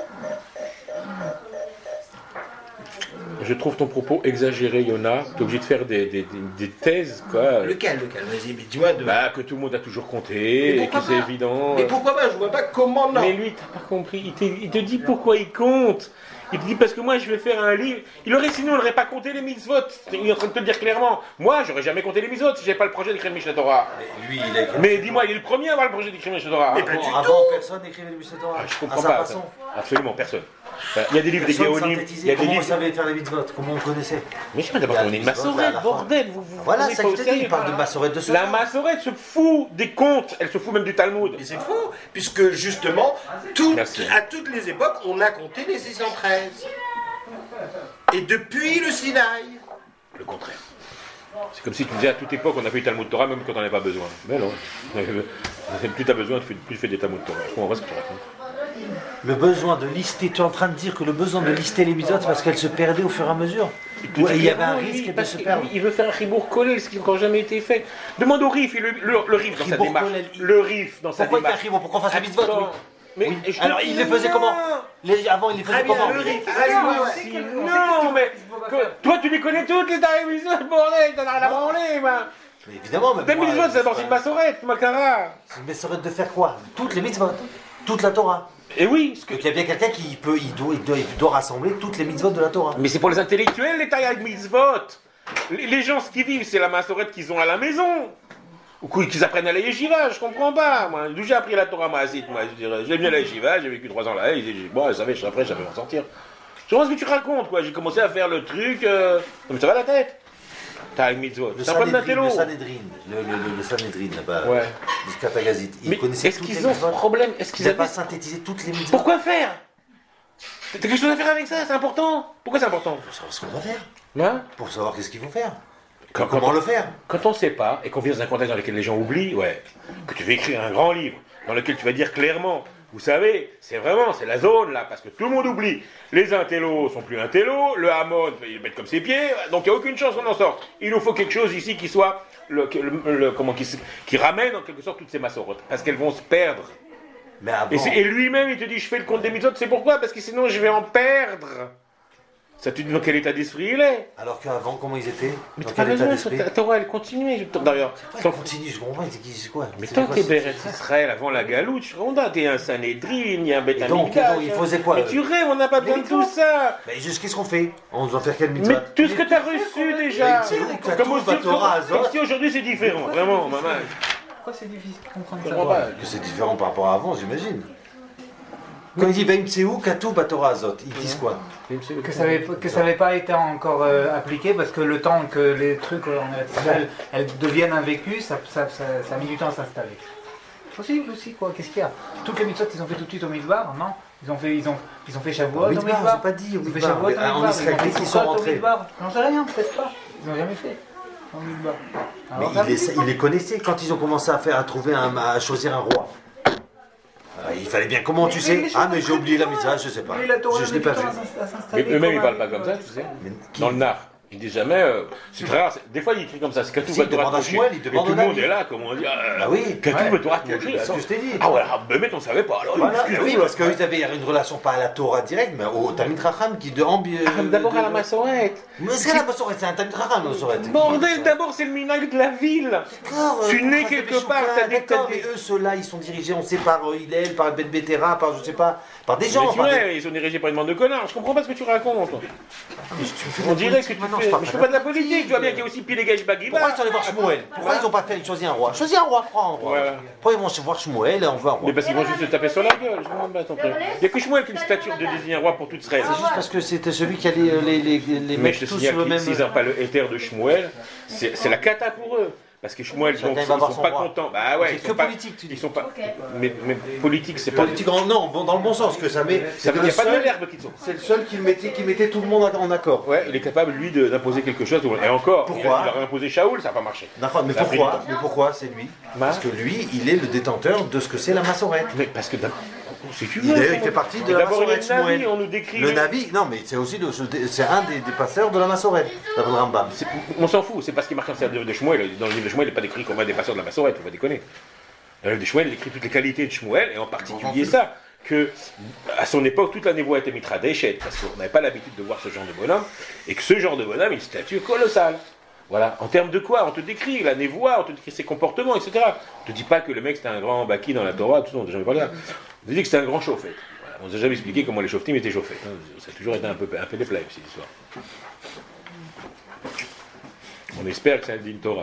[SPEAKER 2] Je trouve ton propos exagéré, Yona. Tu es obligé de faire des thèses, quoi.
[SPEAKER 3] Lequel? Vas-y, mais dis-moi de...
[SPEAKER 2] Bah, que tout le monde a toujours compté, et que c'est évident.
[SPEAKER 3] Mais pourquoi pas? Je vois pas comment non.
[SPEAKER 2] Mais lui, t'as pas compris. Il te dit pourquoi il compte. Il te dit parce que moi je vais faire un livre. Sinon, il n'aurait pas compté les mitzvot. Il est en train de te le dire clairement. Moi, j'aurais jamais compté les mitzvot si j'avais pas le projet d'écrire Mishneh Torah.
[SPEAKER 4] Lui, il a écrit.
[SPEAKER 2] Mais dis-moi, il est le premier à avoir le projet d'écrire Mishneh Torah.
[SPEAKER 3] Mais pas du
[SPEAKER 4] Avant,
[SPEAKER 3] tout.
[SPEAKER 4] personne n'écrivait les Mishneh Torah.
[SPEAKER 2] Je comprends
[SPEAKER 4] à sa
[SPEAKER 2] pas.
[SPEAKER 4] façon.
[SPEAKER 2] Absolument, personne. Il y a des livres des
[SPEAKER 4] Personne
[SPEAKER 2] Géonim. Il y
[SPEAKER 4] synthétisait.
[SPEAKER 2] a des
[SPEAKER 4] Comment on
[SPEAKER 2] livres.
[SPEAKER 4] savait faire les mitzvot? Comment on connaissait?
[SPEAKER 2] Mais je sais pas d'abord qu'on est une massorette, bordel. Vous
[SPEAKER 4] Voilà,
[SPEAKER 2] prenez
[SPEAKER 4] ça
[SPEAKER 2] pas
[SPEAKER 4] que
[SPEAKER 2] au
[SPEAKER 4] je te dis.
[SPEAKER 2] sérieux.
[SPEAKER 4] Il parle de massorette de ce
[SPEAKER 2] La massorette se fout des contes. Elle se fout même du Talmud.
[SPEAKER 3] Mais c'est faux, puisque justement,
[SPEAKER 2] Merci.
[SPEAKER 3] à toutes les époques, on a compté les 613. Et depuis le Sinaï.
[SPEAKER 2] Le contraire. C'est comme si tu disais à toute époque on a fait du Talmud Torah même quand on n'en avait pas besoin. Mais non. Plus tu as besoin, plus tu fais des Talmud Torah. Je comprends pas ce que tu racontes.
[SPEAKER 7] Le besoin de lister, tu es en train de dire que le besoin de lister les mitzvot, c'est parce qu'elles se perdaient au fur et à mesure. Ouais, il y avait un risque de se perdre.
[SPEAKER 2] Il veut faire un Chibour collé, ce qui n'a encore jamais été fait. Demande au Rif, le Rif dans sa
[SPEAKER 7] Chibour
[SPEAKER 2] démarche.
[SPEAKER 7] Kollel,
[SPEAKER 2] Le Rif dans sa
[SPEAKER 7] Pourquoi il fait un
[SPEAKER 2] démarche.
[SPEAKER 7] chibour? Pourquoi on fasse un mitzvot? Oui.
[SPEAKER 2] Mais
[SPEAKER 7] Oui.
[SPEAKER 2] je te
[SPEAKER 7] Alors
[SPEAKER 2] dis
[SPEAKER 7] il les faisait comment? Avant il les faisait comment?
[SPEAKER 2] Non, mais toi tu les connais toutes les tarifs mitzvot, bordel, t'en as rien à branler, man.
[SPEAKER 7] Mais évidemment, même
[SPEAKER 2] Les
[SPEAKER 7] moi,
[SPEAKER 2] mitzvot, c'est d'abord c'est une massorette, Makara.
[SPEAKER 7] C'est une massorette de faire quoi? Toutes les mitzvot, toute la Torah.
[SPEAKER 2] Et oui, ce que-
[SPEAKER 7] Donc il y a bien quelqu'un qui doit rassembler toutes les mitzvot de la Torah.
[SPEAKER 2] mais c'est pour les intellectuels les tailles mitzvot. Les gens, ce qu'ils vivent, c'est la massorette qu'ils ont à la maison. Ou qu'ils apprennent à la yeshiva, je comprends pas. Moi, d'où j'ai appris la Torah Mahasit, moi, je dirais, j'aime bien la yeshiva, j'ai vécu 3 ans là, et bon, je savais, après, j'avais m'en sortir. Je vois ce que tu racontes, quoi. J'ai commencé à faire le truc. Non, mais ça va la tête. T'as une mitzvot.
[SPEAKER 7] Le
[SPEAKER 2] C'est un problème d'intello.
[SPEAKER 7] Le Sanhedrin, là-bas,
[SPEAKER 2] Ouais.
[SPEAKER 7] du Katagazit.
[SPEAKER 2] Mais est-ce qu'ils ont ce problème? Est-ce
[SPEAKER 7] Ils
[SPEAKER 2] qu'ils
[SPEAKER 7] n'avaient pas
[SPEAKER 2] avaient.
[SPEAKER 7] synthétisé toutes les mitzvot.
[SPEAKER 2] Pourquoi faire? T'as quelque chose à faire avec ça, c'est important. Pourquoi c'est important?
[SPEAKER 7] Pour savoir ce qu'on va faire.
[SPEAKER 2] Hein?
[SPEAKER 7] Pour savoir qu'est-ce qu'ils vont faire.
[SPEAKER 2] Quand
[SPEAKER 7] Comment le faire.
[SPEAKER 2] Quand on ne sait pas, et qu'on vit dans un contexte dans lequel les gens oublient, ouais, que tu vas écrire un grand livre, dans lequel tu vas dire clairement, vous savez, c'est la zone là, parce que tout le monde oublie. Les intellos sont plus intellos, le Hamon, il le met comme ses pieds, donc il n'y a aucune chance qu'on en sorte. Il nous faut quelque chose ici qui soit, qui ramène en quelque sorte toutes ces massorotes, parce qu'elles vont se perdre.
[SPEAKER 7] Mais avant,
[SPEAKER 2] Et lui-même, il te dit, je fais le compte des mitzvot, c'est pourquoi? Parce que sinon je vais en perdre. Ça te dit dans quel état d'esprit il est.
[SPEAKER 7] alors qu'avant, comment ils étaient?
[SPEAKER 2] Mais
[SPEAKER 7] Dans
[SPEAKER 2] t'as pas
[SPEAKER 7] quel état
[SPEAKER 2] besoin,
[SPEAKER 7] d'esprit?
[SPEAKER 2] ta Torah, elle continue. D'ailleurs,
[SPEAKER 7] Ça continue, je comprends pas, c'est quoi?
[SPEAKER 2] mais
[SPEAKER 7] C'est
[SPEAKER 2] tant
[SPEAKER 7] quoi,
[SPEAKER 2] que t'es
[SPEAKER 7] c'est-
[SPEAKER 2] Béretz Israël avant la galoute, je ronda, t'es un Sanhédrin, il y a un Beth
[SPEAKER 7] donc,
[SPEAKER 2] Amikdash.
[SPEAKER 7] il faisait quoi,
[SPEAKER 2] Mais tu rêves, on n'a pas besoin de tout ça.
[SPEAKER 7] Mais juste qu'est-ce qu'on fait? On doit faire quel mitzvot?
[SPEAKER 2] Mais tout ce que t'as reçu déjà.
[SPEAKER 7] Mais
[SPEAKER 2] Comme aussi,
[SPEAKER 7] Torah,
[SPEAKER 2] comme si aujourd'hui c'est différent, vraiment, maman.
[SPEAKER 5] Pourquoi c'est difficile de comprendre
[SPEAKER 2] Je
[SPEAKER 5] ça?
[SPEAKER 2] comprends pas.
[SPEAKER 7] Que c'est différent par rapport à avant, j'imagine. Quand il dit Vaimtseu Katu Batora Azot, ils disent quoi?
[SPEAKER 5] Que ça n'avait pas été encore appliqué parce que le temps que les trucs en Israël elles deviennent invécues, ça a mis du temps à s'installer. Possible aussi quoi, qu'est-ce qu'il y a? Toutes les mitzvot ils ont fait tout de suite au Midbar, non? Ils ont fait Shavuot au
[SPEAKER 7] Midbar,
[SPEAKER 5] Midbar.
[SPEAKER 7] j'ai pas dit au
[SPEAKER 5] Ils ont fait
[SPEAKER 7] Midbar,
[SPEAKER 5] Shavuot au
[SPEAKER 7] mais
[SPEAKER 5] Midbar.
[SPEAKER 7] en Israël,
[SPEAKER 5] Ils ont
[SPEAKER 7] dès
[SPEAKER 5] fait
[SPEAKER 7] qu'ils sont
[SPEAKER 5] Sukkot au
[SPEAKER 7] rentrés.
[SPEAKER 5] Midbar. J'en sais rien, peut-être pas. Ils n'ont jamais fait au Midbar.
[SPEAKER 7] Mais
[SPEAKER 5] Alors,
[SPEAKER 7] il les connaissait quand ils ont commencé à choisir un roi. Il fallait bien. Comment tu sais? Ah, mais j'ai oublié la mitzvah, je sais pas.
[SPEAKER 5] Mais la Torah
[SPEAKER 7] Je l'ai pas vu.
[SPEAKER 2] Mais eux-mêmes ils parlent pas comme ça, tu sais.
[SPEAKER 7] Mais qui-
[SPEAKER 2] Dans le Nar. Ils disent jamais, c'est très rare, des fois ils écrivent comme ça, c'est Katou
[SPEAKER 7] Si, il
[SPEAKER 2] Batora
[SPEAKER 7] demande à
[SPEAKER 2] Koché.
[SPEAKER 7] Shmuel, il
[SPEAKER 2] Et
[SPEAKER 7] demande
[SPEAKER 2] tout
[SPEAKER 7] au
[SPEAKER 2] le monde
[SPEAKER 7] Navi.
[SPEAKER 2] est là, comme on dit,
[SPEAKER 7] Bah oui.
[SPEAKER 2] Katou Batora
[SPEAKER 7] C'est
[SPEAKER 2] Koché.
[SPEAKER 7] ce que je t'ai dit.
[SPEAKER 2] Ah ouais, mais on savait pas, alors
[SPEAKER 7] Voilà.
[SPEAKER 2] excuse-moi.
[SPEAKER 7] Oui, parce qu'ils avaient une relation pas à la Torah directe, mais au Tamid Racham qui de
[SPEAKER 2] D'abord à la massorette.
[SPEAKER 7] Mais c'est la massorette, c'est un Tamid Racham, la massorette.
[SPEAKER 2] Bordel, d'abord c'est le minag de la ville.
[SPEAKER 7] D'accord,
[SPEAKER 2] Tu nais
[SPEAKER 7] Racham
[SPEAKER 2] quelque
[SPEAKER 7] Beshouka,
[SPEAKER 2] part, t'as
[SPEAKER 7] d'accord,
[SPEAKER 2] des-
[SPEAKER 7] mais eux, ceux-là, ils sont dirigés, on sait, par Hillel, par Ben Betera, par je sais pas, par des gens.
[SPEAKER 2] Mais tu
[SPEAKER 7] par des-
[SPEAKER 2] vois, ils sont dirigés par une bande de connards, je comprends pas ce que tu racontes, toi.
[SPEAKER 7] Mais tu me fais de
[SPEAKER 2] On
[SPEAKER 7] la
[SPEAKER 2] dirait que
[SPEAKER 7] politique
[SPEAKER 2] tu
[SPEAKER 7] maintenant,
[SPEAKER 2] fais.
[SPEAKER 7] je parle
[SPEAKER 2] Mais je fais pas de la politique, tu vois bien qu'il y a aussi Pilegage Bagiba.
[SPEAKER 7] Pourquoi ils sont allés voir Shmuel? Pourquoi ils n'ont pas fait choisir un roi? Choisis un roi, prends un roi.
[SPEAKER 2] Ouais.
[SPEAKER 7] Pourquoi ils vont voir Shmuel et on veut un roi?
[SPEAKER 2] Mais parce qu'ils vont juste se taper sur la gueule, je comprends pas ton truc. Il y a que Shmuel qui a une statue de désigner un roi pour toute Israël.
[SPEAKER 7] C'est juste parce que c'était celui qui allait les
[SPEAKER 2] Mais
[SPEAKER 7] mettre
[SPEAKER 2] je te
[SPEAKER 7] tous
[SPEAKER 2] signale
[SPEAKER 7] sur le même.
[SPEAKER 2] s'ils n'ont pas le éther de Shmuel, c'est la cata pour eux. Parce que Shmuel,
[SPEAKER 7] Chacun
[SPEAKER 2] donc,
[SPEAKER 7] va
[SPEAKER 2] ils
[SPEAKER 7] avoir
[SPEAKER 2] sont
[SPEAKER 7] son
[SPEAKER 2] pas
[SPEAKER 7] roi.
[SPEAKER 2] contents. Bah ouais,
[SPEAKER 7] C'est
[SPEAKER 2] ils
[SPEAKER 7] que
[SPEAKER 2] sont pas.
[SPEAKER 7] politique, tu dis.
[SPEAKER 2] Ils sont pas.
[SPEAKER 6] Ok.
[SPEAKER 2] Mais politique, c'est pas.
[SPEAKER 7] Politique, non, bon, dans le bon sens que ça met.
[SPEAKER 2] Ça veut
[SPEAKER 7] le
[SPEAKER 2] dire pas de
[SPEAKER 7] seul-
[SPEAKER 2] l'herbe qu'ils sont.
[SPEAKER 7] C'est le seul qui mettait tout le monde en accord.
[SPEAKER 2] Ouais, il est capable, lui, d'imposer quelque chose. Et encore,
[SPEAKER 7] Pourquoi
[SPEAKER 2] il leur a imposé Shaoul, ça n'a pas marché.
[SPEAKER 7] D'accord, mais
[SPEAKER 2] Ça a pris
[SPEAKER 7] pourquoi?
[SPEAKER 2] du temps.
[SPEAKER 7] Mais pourquoi c'est lui? Parce que lui, il est le détenteur de ce que c'est la massorette.
[SPEAKER 2] Mais parce que si tu
[SPEAKER 7] Il,
[SPEAKER 2] veux.
[SPEAKER 7] d'ailleurs, il fait partie de la
[SPEAKER 2] D'abord, il y a
[SPEAKER 7] massorette
[SPEAKER 2] le Navi,
[SPEAKER 7] Shmuel.
[SPEAKER 2] on nous décrit.
[SPEAKER 7] Le Navi, non, mais c'est aussi c'est un des passeurs de la massorette, d'après le Rambam.
[SPEAKER 2] On s'en fout, c'est parce qu'il marque un de Shmuel. Dans le livre de Shmuel, il n'est pas décrit comme un des passeurs de la massorette, on va déconner. Dans le livre de Shmuel, il écrit toutes les qualités de Shmuel, et en particulier ça, que à son époque, toute la névoie était mitra d'échec, parce qu'on n'avait pas l'habitude de voir ce genre de bonhomme, et que ce genre de bonhomme a une stature colossale. Voilà, en termes de quoi? On te décrit la névoie, on te décrit ses comportements, etc. On te dit pas que le mec c'était un grand baki dans la Torah, tout ça, on n'a jamais parlé là. On te dit que c'était un grand chauffet. Voilà. On ne nous a jamais expliqué comment les chauffetim étaient chauffés. Ça a toujours été un peu des plaies, cette histoire. On espère que ça dit une Torah.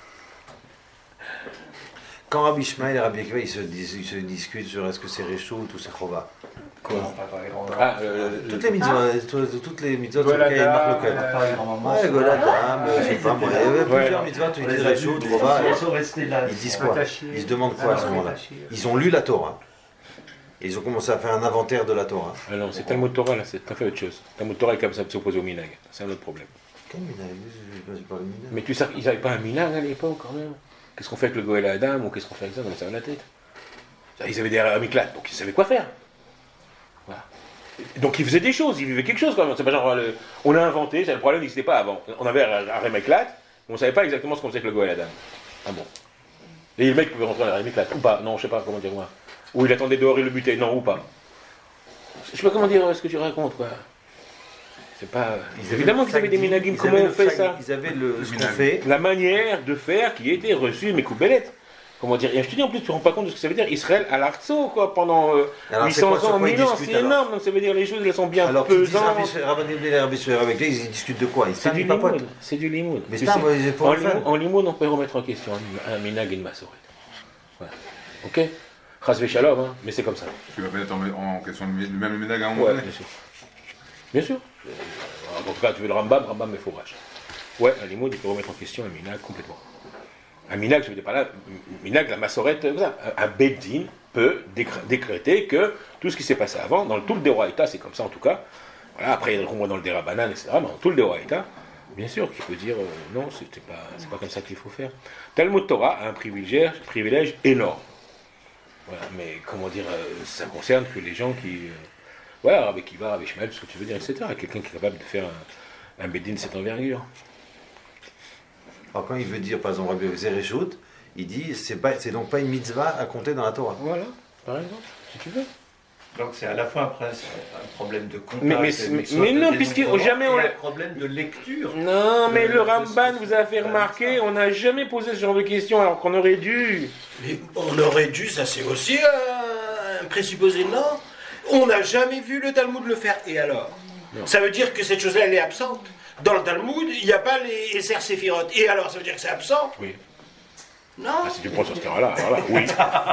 [SPEAKER 7] Quand Rabbi Ishmael et Rabbi Akiva, ils se discutent sur est-ce que c'est Réchou ou c'est Chova.
[SPEAKER 2] Ah,
[SPEAKER 7] Toutes les mitzvot, sur lesquelles il y a une marque locale. Ouais, Goladam, je sais pas moi. Il y avait plusieurs mitzvot où ils disent Réchou, Chova. Ils disent quoi? Ils se demandent quoi à ce moment-là? Ils ont lu la Torah. Et ils ont commencé à faire un inventaire de la Torah.
[SPEAKER 2] ah non, c'est Talmud Torah là, c'est tout à fait autre chose. Talmud Torah est comme ça de s'opposer au minag. C'est un autre problème.
[SPEAKER 7] Quel minag? J'ai pas le minag.
[SPEAKER 2] Mais tu sais qu'ils n'avaient pas un minag à l'époque quand même. Qu'est-ce qu'on fait avec le Goël Adam ou qu'est-ce qu'on fait avec ça? Non, ça va la tête. Ils avaient des amiclates, donc ils savaient quoi faire. Voilà. Donc ils faisaient des choses, ils vivaient quelque chose quand même. C'est pas genre, on a inventé, le problème n'existait pas avant. On avait un réméclate, mais on ne savait pas exactement ce qu'on faisait avec le Goël Adam. Ah bon. Et le mec pouvait rentrer dans la réméclate, ou pas, non, je sais pas comment dire moi. Ou il attendait dehors, il le butait, non, ou pas. Je sais pas comment dire ce que tu racontes, quoi. C'est pas. Évidemment qu'ils avaient des minagim, comment on fait ça?
[SPEAKER 7] Ils avaient ce qu'on fait.
[SPEAKER 2] La manière de faire qui était reçue, mes coubellettes. Comment dire? Et je te dis en plus, tu ne te rends pas compte de ce que ça veut dire. Israël à l'Artso, quoi, pendant 800 ans, 1000 ans, c'est énorme. Donc ça veut dire les choses, elles sont bien
[SPEAKER 7] alors,
[SPEAKER 2] pesantes.
[SPEAKER 7] Avec lui, ils discutent de quoi?
[SPEAKER 2] C'est du limoud. C'est du limoud.
[SPEAKER 7] Mais ça,
[SPEAKER 2] en limoud, on peut remettre en question un minag et une massorette. Voilà. Ok? Chasvé shalom, hein, mais c'est comme ça.
[SPEAKER 8] Tu vas mettre en question le même minag à un moment
[SPEAKER 2] donné?
[SPEAKER 8] Ouais,
[SPEAKER 2] bien sûr. Bien sûr. En tout cas, tu veux le Rambam est fourrage. Ouais, un limoud, il peut remettre en question un minag complètement. Un minag, je ne veux dire pas là, minag, la massorette, un beddin peut décréter que tout ce qui s'est passé avant, dans tout le Deoraita, c'est comme ça en tout cas. Voilà, après, il y a le rumeur dans le Derabanan, etc. Mais dans tout le Deoraita, bien sûr qu'il peut dire non, c'est pas comme ça qu'il faut faire. Talmud Torah a un privilège énorme. Voilà, mais comment dire, ça concerne que les gens qui. Voilà, avec Kiva, avec Shmuel, ce que tu veux dire, etc. Quelqu'un qui est capable de faire un beddin de cette envergure.
[SPEAKER 7] Alors quand il veut dire, par exemple, Rabbi Zereshut, il dit, c'est donc pas une mitzvah à compter dans la Torah.
[SPEAKER 2] Voilà, par exemple, si tu veux.
[SPEAKER 9] Donc c'est à la fois un problème de comptage,
[SPEAKER 2] mais non, puisque jamais on
[SPEAKER 9] a un problème de lecture.
[SPEAKER 2] Non, mais le Ramban vous a fait remarquer, on n'a jamais posé ce genre de questions alors qu'on aurait dû.
[SPEAKER 3] Mais on aurait dû, ça c'est aussi un présupposé, non? On n'a jamais vu le Talmud le faire. Et alors? Non. Ça veut dire que cette chose-là, elle est absente. Dans le Talmud, il n'y a pas les Esser Séphirot. Et alors, ça veut dire que c'est absent?
[SPEAKER 2] Oui.
[SPEAKER 3] Non.
[SPEAKER 2] Ah, si tu prends sur ce terrain-là, alors là, oui.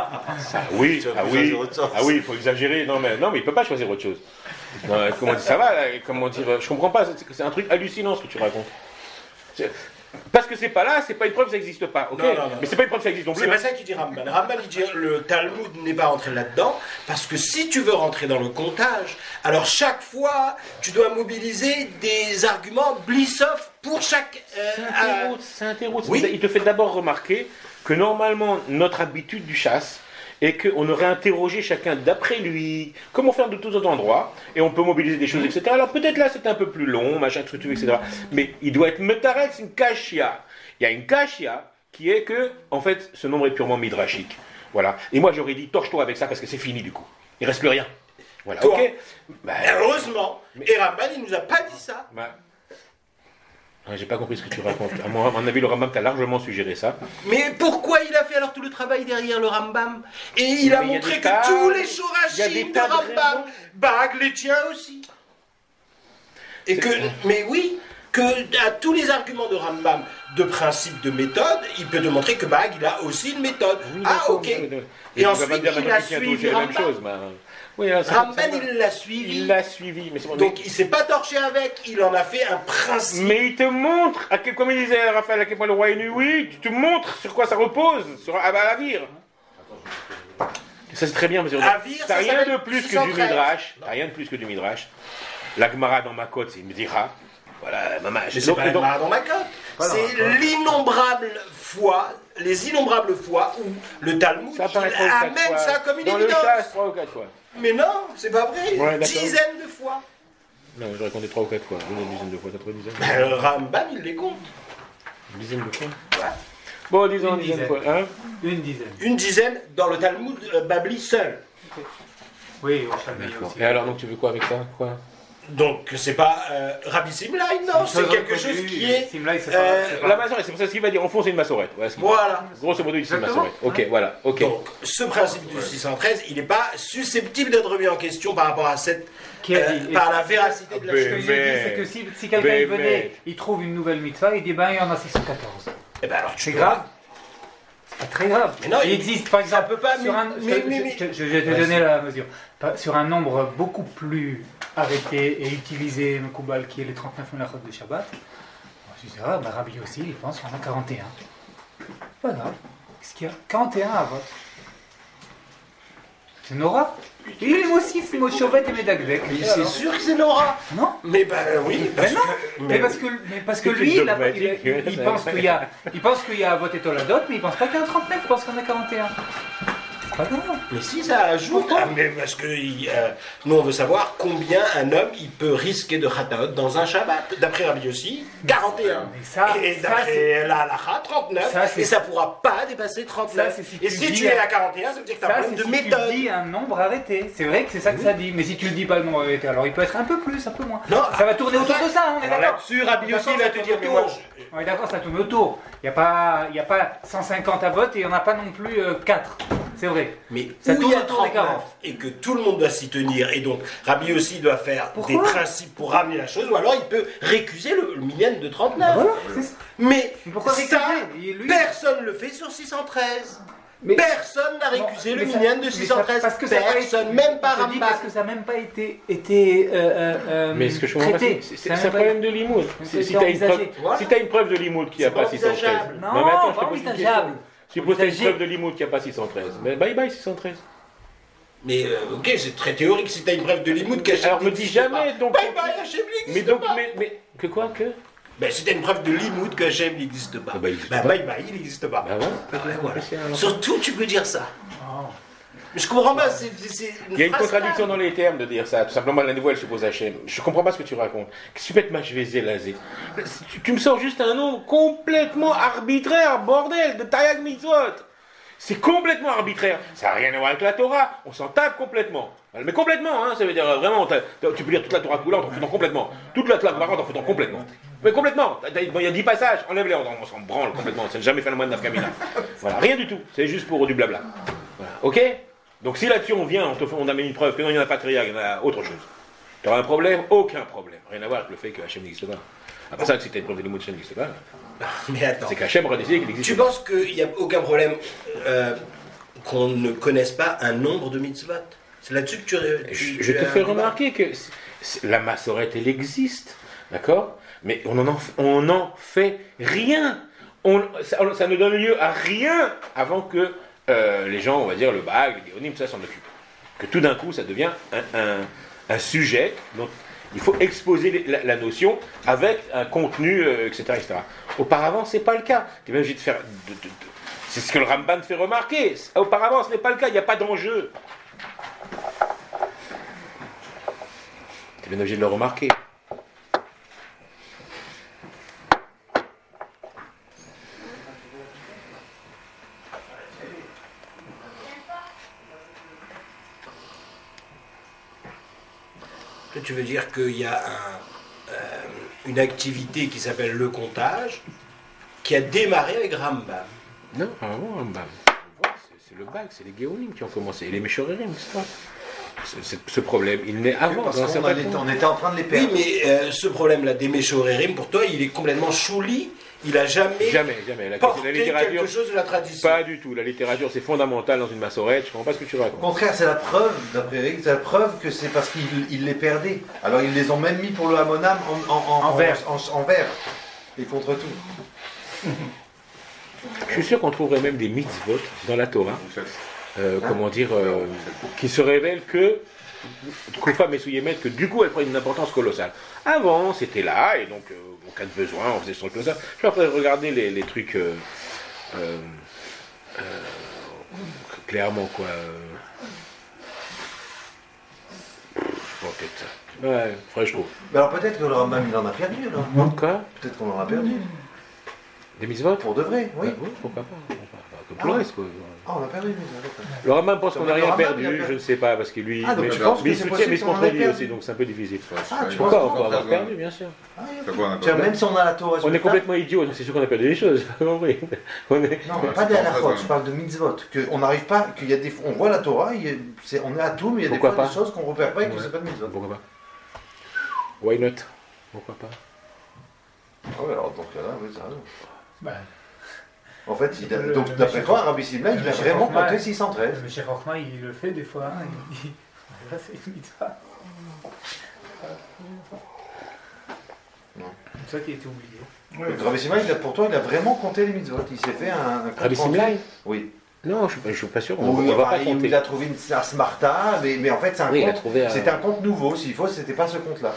[SPEAKER 2] Oui, il faut exagérer. Non, mais il ne peut pas choisir autre chose. Non, comment dire, ça va, là, comment dire, je comprends pas, c'est un truc hallucinant ce que tu racontes. Parce que c'est pas là, c'est pas une preuve que ça n'existe pas, ok? Non. Mais c'est pas une preuve que ça existe non plus.
[SPEAKER 3] C'est pas ça qu'il dit Ramban. Ramban, il dit le Talmud n'est pas rentré là-dedans, parce que si tu veux rentrer dans le comptage, alors chaque fois, tu dois mobiliser des arguments blissoff pour chaque...
[SPEAKER 2] C'est un terreau.
[SPEAKER 3] Oui.
[SPEAKER 2] Il te fait d'abord remarquer que normalement, notre habitude du chasse, et qu'on aurait interrogé chacun d'après lui, comment faire de tous autres endroits, et on peut mobiliser des choses, etc. Alors peut-être là c'est un peu plus long, machin, ce que tu veux, etc. Mais il doit être metaret, c'est une kashia. Il y a une kashia qui est que, en fait, ce nombre est purement midrashique. Voilà. Et moi j'aurais dit, torche-toi avec ça parce que c'est fini du coup. Il ne reste plus rien. Voilà,
[SPEAKER 3] toi,
[SPEAKER 2] ok.
[SPEAKER 3] Heureusement. Et Ramban, il nous a pas dit ça.
[SPEAKER 2] J'ai pas compris ce que tu racontes. À mon avis, le Rambam t'a largement suggéré ça.
[SPEAKER 3] Mais pourquoi il a fait alors tout le travail derrière le Rambam? Et il a montré que tous les shorashim de Rambam, Bag les tient aussi. Et que, mais oui, que à tous les arguments de Rambam, de principe, de méthode, il peut te montrer que Bag il a aussi une méthode.
[SPEAKER 2] Oui,
[SPEAKER 3] ok. Et ensuite il a suivi Rambam.
[SPEAKER 2] Oui,
[SPEAKER 3] Ramban, il l'a suivi.
[SPEAKER 2] Il l'a suivi. Mais
[SPEAKER 3] donc, il ne s'est pas torché avec, il en a fait un principe.
[SPEAKER 2] Mais il te montre, comme il disait Raphaël, à quel point le roi est nu, oui, tu te montres sur quoi ça repose, sur Avir. Ça c'est très bien, parce que t'as rien de plus que du Midrash. T'as rien de plus que du Midrash. La Gemara dans Makot, c'est Medira. Voilà, maman.
[SPEAKER 3] Mais c'est pas la Gemara dans Makot. C'est les innombrables fois où le Talmud amène ça comme une évidence.
[SPEAKER 2] Dans le chasse, 3 ou 4 fois.
[SPEAKER 3] Mais non, c'est pas vrai.
[SPEAKER 2] Ouais,
[SPEAKER 3] dizaines de fois.
[SPEAKER 2] Non, j'aurais compté 3 ou 4 fois. Une dizaine de fois, t'as trouvé une dizaine?
[SPEAKER 3] Le Rambam, il les compte.
[SPEAKER 2] Une dizaine de fois? Ouais. Bon, disons une dizaine de fois. Hein?
[SPEAKER 5] Une dizaine.
[SPEAKER 3] Une dizaine dans le Talmud Babli seul.
[SPEAKER 5] Okay. Oui, au Shalmi aussi.
[SPEAKER 2] Et alors, donc, tu veux quoi avec ça? Quoi?
[SPEAKER 3] Donc, c'est pas Rabbi Simlai, non, c'est quelque chose qui est.
[SPEAKER 5] Simlai, c'est pas...
[SPEAKER 2] La massorette, c'est pour ça qu'il va dire, en fond, c'est une massorette.
[SPEAKER 3] Voilà.
[SPEAKER 2] Grosso modo, c'est une massorette. Ok, voilà. Ok.
[SPEAKER 3] Donc, ce principe du 613, il n'est pas susceptible d'être remis en question par rapport à cette. Par la véracité de la chose.
[SPEAKER 5] Ce que je dis, c'est que si quelqu'un venait, il trouve une nouvelle mitzvah, il dit, ben, il y en a 614.
[SPEAKER 3] Eh ben, alors,
[SPEAKER 5] c'est grave. C'est très grave.
[SPEAKER 3] Mais non,
[SPEAKER 5] il existe, par exemple,
[SPEAKER 3] peut pas,
[SPEAKER 5] sur un, je vais te donner la mesure. Sur un nombre beaucoup plus arrêté et utilisé, Mekoubal, qui est les 39 melachot de Shabbat, je dis, ah, bah, Rabbi aussi, il pense qu'il y en a 41. Pas grave. Qu'est-ce qu'il y a? 41 à vote. C'est Nora. Il est aussi Moshovet et Medagdek.
[SPEAKER 3] Mais c'est sûr que c'est Nora.
[SPEAKER 5] Non.
[SPEAKER 3] Mais oui.
[SPEAKER 5] Parce que lui, il pense qu'il y a Avot et Toladot, mais il pense pas qu'il y a un 39, il pense qu'on a 41. Pas grave.
[SPEAKER 3] Mais si ça ajoute, mais parce que nous on veut savoir combien un homme il peut risquer de Khataot dans un Shabbat. D'après Rabbi Yossi, 41. Et d'après la halacha, 39. Et ça pourra pas dépasser 39. Et si tu es à 41, ça veut dire que tu as un problème de méthode.
[SPEAKER 5] Si tu dis un nombre arrêté, c'est vrai que c'est ça que ça dit. Mais si tu ne dis pas le nombre arrêté, alors il peut être un peu plus, un peu moins.
[SPEAKER 3] Non,
[SPEAKER 5] ça va tourner autour de ça, on est d'accord.
[SPEAKER 3] Là-dessus, Rabbi Yossi va te dire, mais moi.
[SPEAKER 5] On est d'accord, ça tourne autour. Il n'y a pas 150 à vote et il n'y en a pas non plus 4. C'est vrai.
[SPEAKER 3] Mais
[SPEAKER 5] ça
[SPEAKER 3] où il y a 39 et que tout le monde doit s'y tenir, et donc Rabbi aussi doit faire des principes pour ramener la chose, ou alors il peut récuser le minyan de 39.
[SPEAKER 5] Voilà,
[SPEAKER 3] mais
[SPEAKER 5] pourquoi
[SPEAKER 3] ça, personne ne le fait sur 613. Mais personne n'a récusé le minyan de 613.
[SPEAKER 5] Parce que
[SPEAKER 3] personne, même pas Rambam.
[SPEAKER 5] Parce que ça n'a même pas été
[SPEAKER 2] mais ce que je comprends pas, c'est un problème de limoud. Si tu as une preuve de limoud qui n'a pas 613.
[SPEAKER 5] Non, mais attends, je te pose une question.
[SPEAKER 2] Suppose que tu as une preuve de limoud qui n'a pas 613. Mais bye bye 613.
[SPEAKER 3] Mais ok, c'est très théorique si tu as une preuve de limoud qu'Hachem.
[SPEAKER 2] Alors me dis jamais donc.
[SPEAKER 3] Bye bye Hachem n'existe pas.
[SPEAKER 2] Mais que quoi que
[SPEAKER 3] Ben, si t'as une preuve de limoud que Hachem n'existe pas. Bye bye, il n'existe pas. Voilà. Surtout, tu peux dire ça. Mais je comprends pas.
[SPEAKER 2] Il y a une contradiction dans les termes de dire ça. Tout simplement, la nouvelle suppose Hachem. Je comprends pas ce que tu racontes. Qu'est-ce que tu peux être machvézé, lazé? Tu me sors juste un nom complètement arbitraire, bordel, de Tayag Mitzvot. C'est complètement arbitraire. Ça n'a rien à voir avec la Torah. On s'en tape complètement. Mais complètement, hein, ça veut dire vraiment, tu peux lire toute la Torah coulante en foutant complètement. Toute la Torah marrante en foutant complètement. Mais complètement. Il y a 10 passages, enlève-les, on s'en branle complètement. Ça n'a jamais fait le moyen de Nafkamina. Voilà, rien du tout. C'est juste pour du blabla. Voilà. Ok? Donc si là-dessus on vient, on amène une preuve que non, il n'y en a pas de triag, il y en a autre chose. Tu auras un problème? Aucun problème. Rien à voir avec le fait que Hachem n'existe pas. Après ça, que si tu as une preuve de l'imoud, Hachem n'existe pas.
[SPEAKER 3] Mais attends.
[SPEAKER 2] C'est qu'Hachem aurait décidé qu'il existe.
[SPEAKER 3] Tu penses qu'il n'y a aucun problème qu'on ne connaisse pas un nombre de mitzvot? C'est là-dessus que
[SPEAKER 2] je te fais remarquer que la massorette, elle existe, d'accord? Mais on n'en fait rien. Ça ne donne lieu à rien avant que les gens, on va dire, le Baal, les Géonim, ça s'en occupe. Que tout d'un coup, ça devient un sujet dont il faut exposer la notion avec un contenu, etc., etc. Auparavant, c'est pas le cas. Tu es même obligé de faire... c'est ce que le Ramban fait remarquer. Auparavant, ce n'est pas le cas. Il n'y a pas d'enjeu. Tu es bien obligé de le remarquer.
[SPEAKER 3] Tu veux dire qu'il y a une activité qui s'appelle le comptage qui a démarré avec Rambam?
[SPEAKER 2] Non, avant Rambam. C'est le bac, c'est les Géonim qui ont commencé. Et les Meshorerim, c'est pas. Ce problème, il naît avant.
[SPEAKER 7] Parce on était en train de les perdre.
[SPEAKER 3] Oui, mais ce problème-là des Meshorerim, pour toi, il est complètement chouli. Il n'a jamais porté
[SPEAKER 2] la littérature,
[SPEAKER 3] quelque chose de la tradition.
[SPEAKER 2] Pas du tout. La littérature, c'est fondamental dans une massorette. Je ne comprends pas ce que tu racontes.
[SPEAKER 7] Au contraire, c'est la preuve, d'après Eric, c'est la preuve que c'est parce qu'ils les perdaient. Alors ils les ont même mis pour le Hamonam en vert et contre tout.
[SPEAKER 2] Je suis sûr qu'on trouverait même des mitzvot dans la Torah, qui se révèlent que Koufa Mesouyemet, que du coup elles prennent une importance colossale. Avant, c'était là, et donc en cas de besoin, on faisait ce truc-là. Je suis en train de regarder les trucs clairement, quoi. Peut-être. Ouais, faudrait que je trouve.
[SPEAKER 7] Mais alors peut-être que le Rambam il en a perdu, alors.
[SPEAKER 2] Quoi?
[SPEAKER 7] Peut-être qu'on en a perdu.
[SPEAKER 2] Des mitzvot?
[SPEAKER 7] Pour de vrai, oui.
[SPEAKER 2] Oui, pourquoi pas. Comme tout le reste, quoi.
[SPEAKER 7] Ah, on a perdu les mitzvot.
[SPEAKER 2] Le Rambam pense qu'on n'a rien perdu, je ne sais pas, parce que lui,
[SPEAKER 7] donc tu penses que
[SPEAKER 2] il soutient, mais il se contredit aussi, donc c'est un peu difficile.
[SPEAKER 7] Tu penses
[SPEAKER 2] on peut avoir perdu, bien sûr.
[SPEAKER 7] Tiens, même si on a la Torah.
[SPEAKER 2] On est complètement idiots, c'est sûr qu'on a perdu des choses, j'ai pas compris.
[SPEAKER 7] Non, pas de la faute, je parle de mitzvot. On n'arrive pas, qu'il y a des. On voit la Torah, on est à tout, mais il y a des fois des choses qu'on ne repère pas et que c'est pas de mitzvot.
[SPEAKER 2] Pourquoi pas? Why not? Pourquoi pas?
[SPEAKER 7] Ah oui, alors dans ce cas-là, oui, ça arrive. En fait, donc d'après toi, Rabbi Silman, il a vraiment compté 613.
[SPEAKER 5] Le Cheikh Rochma, il le fait des fois. Là, c'est une mitzvah. C'est ça qui a été oublié.
[SPEAKER 7] Donc Rabbi Silman, pour toi, il a vraiment compté les mitzvot. Il s'est fait un.
[SPEAKER 2] Rabbi Silman?
[SPEAKER 7] Oui.
[SPEAKER 2] Non, je ne suis pas sûr.
[SPEAKER 7] Oui,
[SPEAKER 2] On va pas compter.
[SPEAKER 7] il a trouvé une Smarta, mais en fait, c'est un
[SPEAKER 2] Oui, il a
[SPEAKER 7] compte.
[SPEAKER 2] trouvé un-
[SPEAKER 7] C'était un compte nouveau. S'il faut, c'était pas ce compte-là.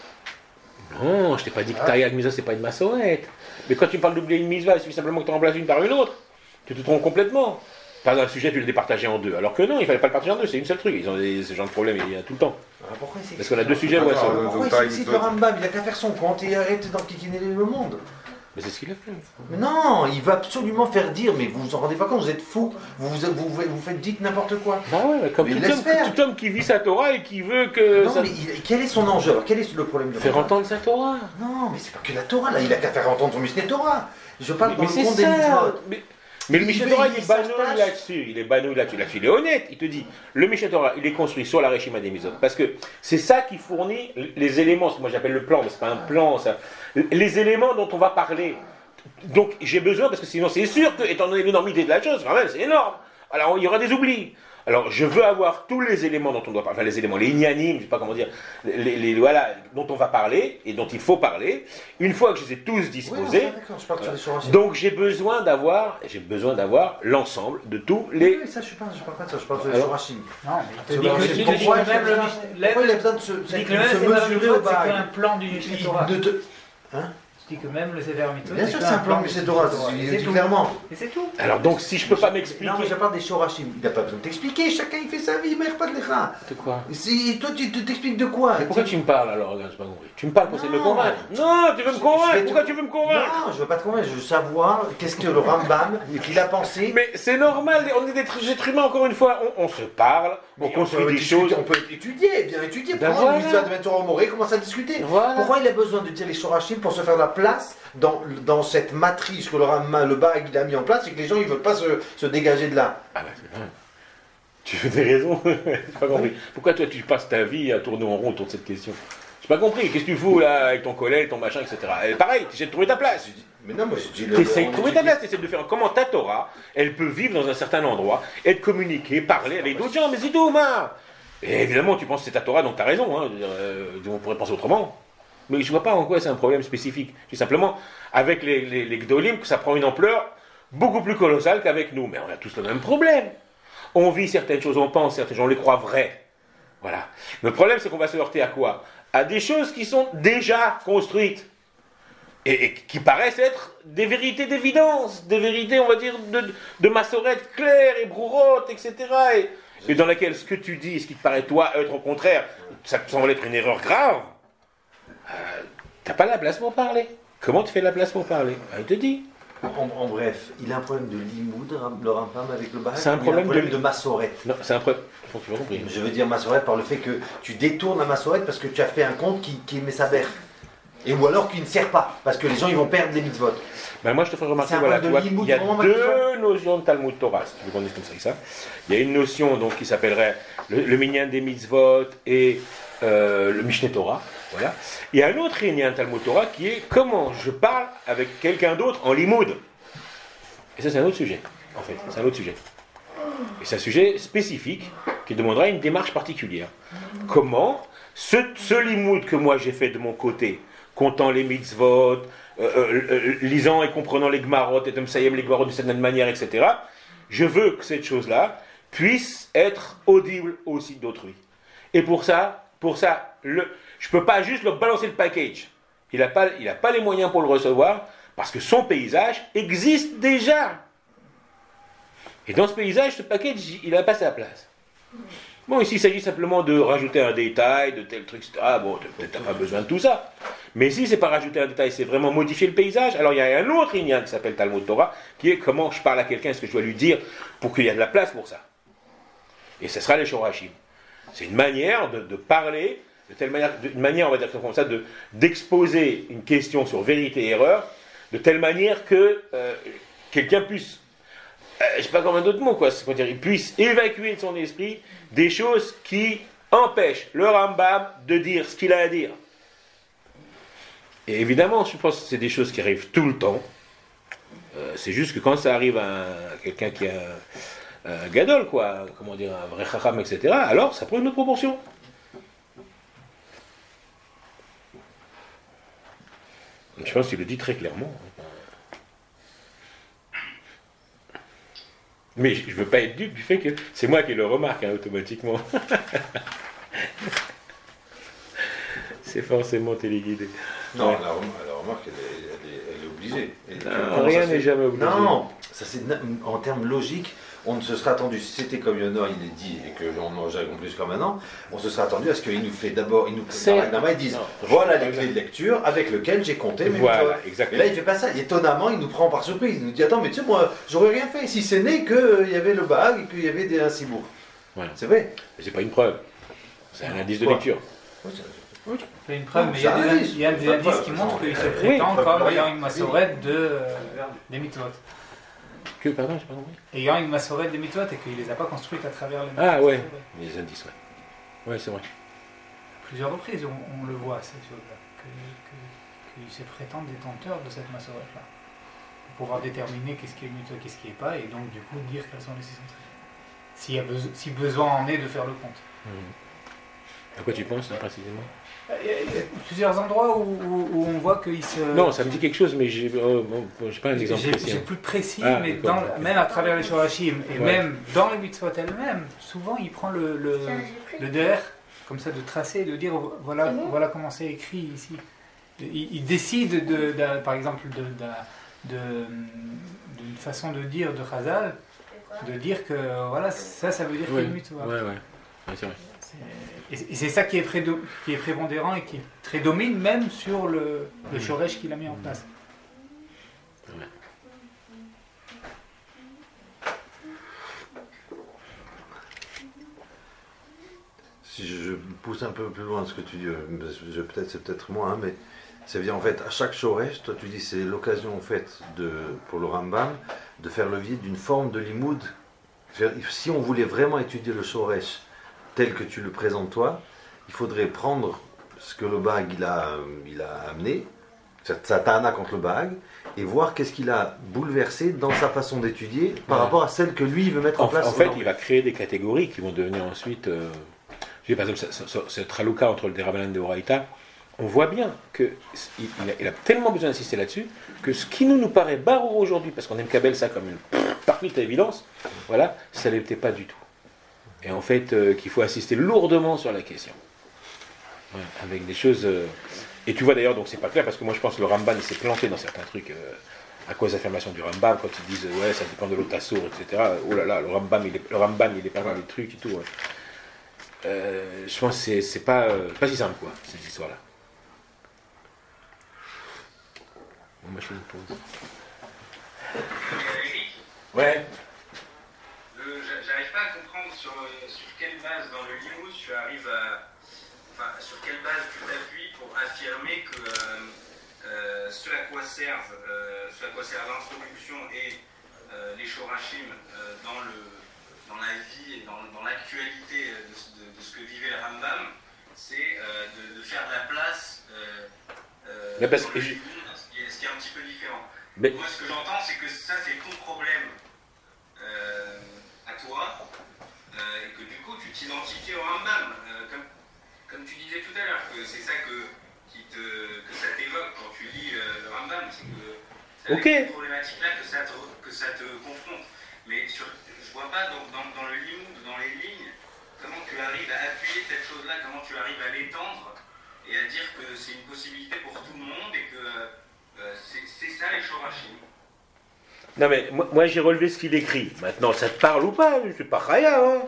[SPEAKER 2] Non, je t'ai pas dit que Taïa Mitzvah, c'est pas une massorette. Mais quand tu parles d'oublier une Mitzvah, il suffit simplement que tu remplaces une par une autre. Tu te trompes complètement. Par exemple, le sujet, tu l'as départagé en deux. Alors que non, il fallait pas le partager en deux, c'est une seule truc. Ils ont ce genre de problème, il y a tout le temps.
[SPEAKER 7] Alors pourquoi il
[SPEAKER 2] Parce qu'on a deux sujets, ouais, ça.
[SPEAKER 7] Pourquoi il cite le Rambam? Il a qu'à faire son compte et arrêter d'enquiquiner le monde.
[SPEAKER 2] Mais c'est ce qu'il a fait.
[SPEAKER 7] Mais non, il va absolument faire dire, mais vous vous en rendez pas compte, vous êtes fous, vous faites dites n'importe quoi.
[SPEAKER 2] Bah ouais, mais comme
[SPEAKER 7] Mais
[SPEAKER 2] tout homme qui vit sa Torah et qui veut que.
[SPEAKER 7] Non, mais quel est son enjeu? Alors, quel est le problème de
[SPEAKER 2] Faire
[SPEAKER 7] Rambam?
[SPEAKER 2] entendre sa Torah.
[SPEAKER 7] Non, mais c'est pas que la Torah, là, il a qu'à faire entendre son Mishneh Torah. Je parle dans
[SPEAKER 2] Mais
[SPEAKER 7] le
[SPEAKER 2] c'est
[SPEAKER 7] monde des
[SPEAKER 2] ça.
[SPEAKER 7] mitzvot.
[SPEAKER 2] Mais le Mishneh Torah, il est
[SPEAKER 7] s'attache.
[SPEAKER 2] banouille là-dessus. Il est banouille là-dessus. Là-dessus, il est honnête. Il te dit, le Mishneh Torah, il est construit sur la Reshima des Mizot. Parce que c'est ça qui fournit les éléments, ce que moi j'appelle le plan, mais c'est pas un plan, ça. Les éléments dont on va parler. Donc j'ai besoin, parce que sinon c'est sûr que, étant donné l'énormité de la chose, quand même, c'est énorme. Alors il y aura des oublis. Alors je veux avoir tous les éléments dont on doit parler, enfin les éléments, les ignanim, je sais pas comment dire, voilà, dont on va parler et dont il faut parler. Une fois que je les ai tous disposés,
[SPEAKER 7] D'accord, je parle sur les Shorashim.
[SPEAKER 2] donc j'ai besoin d'avoir l'ensemble de tous les.
[SPEAKER 7] Oui, ça je parle pas de ça, je parle sur les
[SPEAKER 2] Alors
[SPEAKER 7] Shorashim.
[SPEAKER 5] Non, mais il te
[SPEAKER 7] Pourquoi
[SPEAKER 5] dit que
[SPEAKER 7] pourquoi
[SPEAKER 5] même
[SPEAKER 7] pourquoi il a besoin de se
[SPEAKER 5] il dit que le même Sefer
[SPEAKER 7] mesurer
[SPEAKER 5] Mitzvot,
[SPEAKER 7] au
[SPEAKER 5] c'est
[SPEAKER 7] bail?
[SPEAKER 5] qu'un plan du Mishneh Torah.
[SPEAKER 7] Hein?
[SPEAKER 5] Je dis que même le Sefer Mitzvot,
[SPEAKER 7] Bien sûr, c'est un plan de Mishneh Torah, il le dit clairement.
[SPEAKER 5] Et c'est tout.
[SPEAKER 2] Alors donc si je peux pas m'expliquer.
[SPEAKER 7] Non, mais je parle des Shorashim. Il n'a pas besoin de t'expliquer, chacun il fait sa vie, merde pas de l'écran.
[SPEAKER 2] De quoi?
[SPEAKER 7] Toi, tu t'expliques de quoi?
[SPEAKER 2] Mais pourquoi tu me parles alors? Regarde, j'ai pas compris. Tu me parles pour essayer de me convaincre? Non, tu veux me convaincre? Pourquoi tu veux me convaincre?
[SPEAKER 7] Non, je veux pas te convaincre, je veux savoir qu'est-ce que le Rambam, qu'il a pensé.
[SPEAKER 2] Mais c'est normal, on est des êtres humains encore une fois, on se parle, on construit des choses.
[SPEAKER 7] On peut étudier, bien étudier.
[SPEAKER 2] Ben
[SPEAKER 7] Prendre
[SPEAKER 2] voilà.
[SPEAKER 7] une histoire de Torah au Moré, commence à discuter.
[SPEAKER 2] Voilà.
[SPEAKER 7] Pourquoi il a besoin de dire les Shorashim pour se faire la place dans cette matrice que le Baag il a mis en place et que les gens ils veulent pas se dégager de là?
[SPEAKER 2] Ah bah c'est vrai. Tu as des raisons, j'ai pas compris. Pourquoi toi tu passes ta vie à tourner en rond autour de cette question? J'ai pas compris, qu'est-ce que tu fous là avec ton collègue, ton machin, etc. Pareil, tu essaies de trouver ta place.
[SPEAKER 7] Mais non, moi je dis
[SPEAKER 2] Tu essaies de trouver ta place, tu essaies de faire comment ta Torah, elle peut vivre dans un certain endroit, être communiquée, parler avec d'autres gens, mais c'est tout, Et évidemment, tu penses que c'est ta Torah, donc tu as raison, hein. On pourrait penser autrement. Mais je vois pas en quoi c'est un problème spécifique. C'est simplement, avec les Gdolim, que ça prend une ampleur beaucoup plus colossale qu'avec nous. Mais on a tous le même problème. On vit certaines choses, on pense certaines choses, on les croit vraies. Voilà. Le problème, c'est qu'on va se heurter à quoi? À des choses qui sont déjà construites. Et qui paraissent être des vérités d'évidence, des vérités, on va dire, de massorette claire et brourotte, etc. Et dans laquelle ce que tu dis, ce qui te paraît toi être au contraire, ça te semble être une erreur grave, t'as pas la place pour parler. Comment tu fais la place pour parler? Il te dit.
[SPEAKER 7] En bref, il a un problème de limoud, le Rambam avec le Barak.
[SPEAKER 2] C'est un problème
[SPEAKER 7] de massorette.
[SPEAKER 2] Non, c'est un problème. Faut que tu m'as compris.
[SPEAKER 7] Je veux dire massorette par le fait que tu détournes la massorette parce que tu as fait un compte qui met sa berre. Et ou alors qui ne sert pas, parce que les gens ils vont perdre les mitzvot.
[SPEAKER 2] Ben moi je te ferai remarquer,
[SPEAKER 7] C'est un
[SPEAKER 2] voilà,
[SPEAKER 7] problème
[SPEAKER 2] tu
[SPEAKER 7] de
[SPEAKER 2] vois,
[SPEAKER 7] limoud,
[SPEAKER 2] il y a
[SPEAKER 7] vraiment,
[SPEAKER 2] deux notions de Talmud Torah, si tu veux qu'on dise comme ça. Il y a une notion donc qui s'appellerait le minyan des mitzvot et le Mishneh Torah. Voilà. Il y a un autre minyan Talmud Torah qui est comment je parle avec quelqu'un d'autre en limoud. Et ça c'est un autre sujet, en fait. C'est un autre sujet. Et c'est un sujet spécifique qui demandera une démarche particulière. Comment ce limoud que moi j'ai fait de mon côté, comptant les mitzvot, lisant et comprenant les gmarot, et mesayem les gmarot de certaine manière, etc. Je veux que cette chose-là puisse être audible aussi d'autrui. Et pour ça, je ne peux pas juste leur balancer le package. Il n'a pas les moyens pour le recevoir, parce que son paysage existe déjà. Et dans ce paysage, ce package, il n'a pas sa place. Bon, ici, il s'agit simplement de rajouter un détail, de tel truc, etc. Bon, peut-être tu n'as pas besoin de tout ça. Mais si c'est pas rajouter un détail, c'est vraiment modifier le paysage, alors il y a un autre inyan qui s'appelle Talmud Torah, qui est comment je parle à quelqu'un, ce que je dois lui dire pour qu'il y ait de la place pour ça. Et ce sera les Shorashim. C'est une manière de parler, de telle manière, une manière, on va dire comme ça, d'exposer une question sur vérité et erreur, de telle manière que quelqu'un puisse, je ne sais pas comment d'autres mots, quoi, c'est-à-dire il puisse évacuer de son esprit des choses qui empêchent le Rambam de dire ce qu'il a à dire. Et évidemment, je pense que c'est des choses qui arrivent tout le temps. C'est juste que quand ça arrive à quelqu'un qui a un gadol, quoi, comment dire, un vrai chacham, etc., alors ça prend une autre proportion. Je pense qu'il le dit très clairement. Mais je ne veux pas être dupe du fait que c'est moi qui le remarque automatiquement. C'est forcément téléguidé.
[SPEAKER 7] Non, la remarque, elle est obligée.
[SPEAKER 2] Rien n'est jamais obligé.
[SPEAKER 7] Non, ça c'est en termes logiques. On se serait attendu, si c'était comme Yonor il est dit et qu'on en j'avais compris jusqu'à maintenant, on se serait attendu à ce qu'il nous fait d'abord, il nous prépare la main et disent voilà les clés de lecture avec lesquelles j'ai compté mes
[SPEAKER 2] voilà, exactement.
[SPEAKER 7] Et là il fait pas ça, étonnamment il nous prend par surprise, il nous dit attends mais tu sais moi j'aurais rien fait si c'est né qu'il y avait le bag et qu'il y avait un cibourg.
[SPEAKER 2] Voilà.
[SPEAKER 7] C'est vrai.
[SPEAKER 2] Mais c'est pas une preuve, c'est un indice de lecture.
[SPEAKER 5] C'est une preuve, mais il y a des indices qui montrent qu'il se prétend comme ayant une massorette des mitzvot.
[SPEAKER 2] Que, pardon, j'ai pas compris.
[SPEAKER 5] Ayant une massorette des mitzvot et qu'il les a pas construites à travers les
[SPEAKER 2] Ah ouais, les indices, ouais. Ouais, c'est vrai.
[SPEAKER 5] Plusieurs reprises, on le voit, cette chose-là, qu'il se prétend détenteur de cette massorette-là. Pour pouvoir déterminer qu'est-ce qui est mitzvot, qu'est-ce qui est pas, et donc du coup dire quelles sont les 613. Si besoin en est de faire le compte.
[SPEAKER 2] À quoi tu penses, là, précisément?
[SPEAKER 5] Il y a plusieurs endroits où on voit qu'il se...
[SPEAKER 2] Non, ça me dit quelque chose, mais j'ai pas un exemple précis.
[SPEAKER 5] J'ai plus précis, mais même à travers les Shorashim, et même dans les mitzvot elles-mêmes, souvent il prend le der, comme ça, de tracer, de dire voilà comment c'est écrit ici. Il décide, par exemple, d'une façon de dire de Chazal, de dire que voilà, ça veut dire qu'il y a une mitzvah.
[SPEAKER 2] Ouais, c'est vrai.
[SPEAKER 5] Et c'est ça qui est prépondérant et qui prédomine même sur le shoresh qu'il a mis en place.
[SPEAKER 2] Ouais.
[SPEAKER 7] Si je pousse un peu plus loin ce que tu dis, c'est peut-être moi, mais ça veut dire en fait à chaque shoresh, toi tu dis c'est l'occasion en fait pour le Rambam de faire le vide d'une forme de limoud. Si on voulait vraiment étudier le shoresh tel que tu le présentes toi, il faudrait prendre ce que le Bag il a amené, sa ta'ana contre le Bag, et voir qu'est-ce qu'il a bouleversé dans sa façon d'étudier par rapport à celle que lui il veut mettre en place.
[SPEAKER 2] En fait, il va créer des catégories qui vont devenir ensuite... par exemple, cette Tralouka entre le Derabanan et le Horaïta, on voit bien qu'il a tellement besoin d'insister là-dessus que ce qui nous paraît barreau aujourd'hui, parce qu'on aime Kabel ça comme une parfaite évidence, voilà, ça ne l'était pas du tout. Et en fait, qu'il faut insister lourdement sur la question. Ouais, avec des choses... Et tu vois d'ailleurs, donc c'est pas clair, parce que moi je pense que le Ramban il s'est planté dans certains trucs à cause de l'affirmation du Rambam, quand ils disent ouais, ça dépend de l'Otassour, etc. Oh là là, le Ramban il est pas dans les trucs et tout. Ouais. Je pense que c'est pas si simple, quoi, cette histoire-là. Bon, moi je fais une pause. Ouais.
[SPEAKER 10] J'arrive pas à comprendre sur quelle base dans le limous tu arrives à... Enfin, sur quelle base tu t'appuies pour affirmer que ce à quoi sert l'introduction et les shorashim dans la vie et dans l'actualité de ce que vivait le Rambam, c'est de faire de la place
[SPEAKER 2] mais parce
[SPEAKER 10] dans
[SPEAKER 2] que
[SPEAKER 10] le limous, ce qui est un petit peu différent.
[SPEAKER 2] Mais...
[SPEAKER 10] Moi, ce que j'entends, c'est que ça, c'est ton problème à toi, et que du coup, tu t'identifies au Rambam. Comme tu disais tout à l'heure, que c'est ça que ça t'évoque quand tu lis le Rambam, c'est que c'est avec cette problématique-là que ça te confronte. Mais je vois pas dans le limud, dans les lignes, comment tu arrives à appuyer cette chose-là, comment tu arrives à l'étendre et à dire que c'est une possibilité pour tout le monde et que c'est ça les shorashim.
[SPEAKER 2] Non mais moi j'ai relevé ce qu'il écrit. Maintenant ça te parle ou pas? Je suis pas chaya, hein.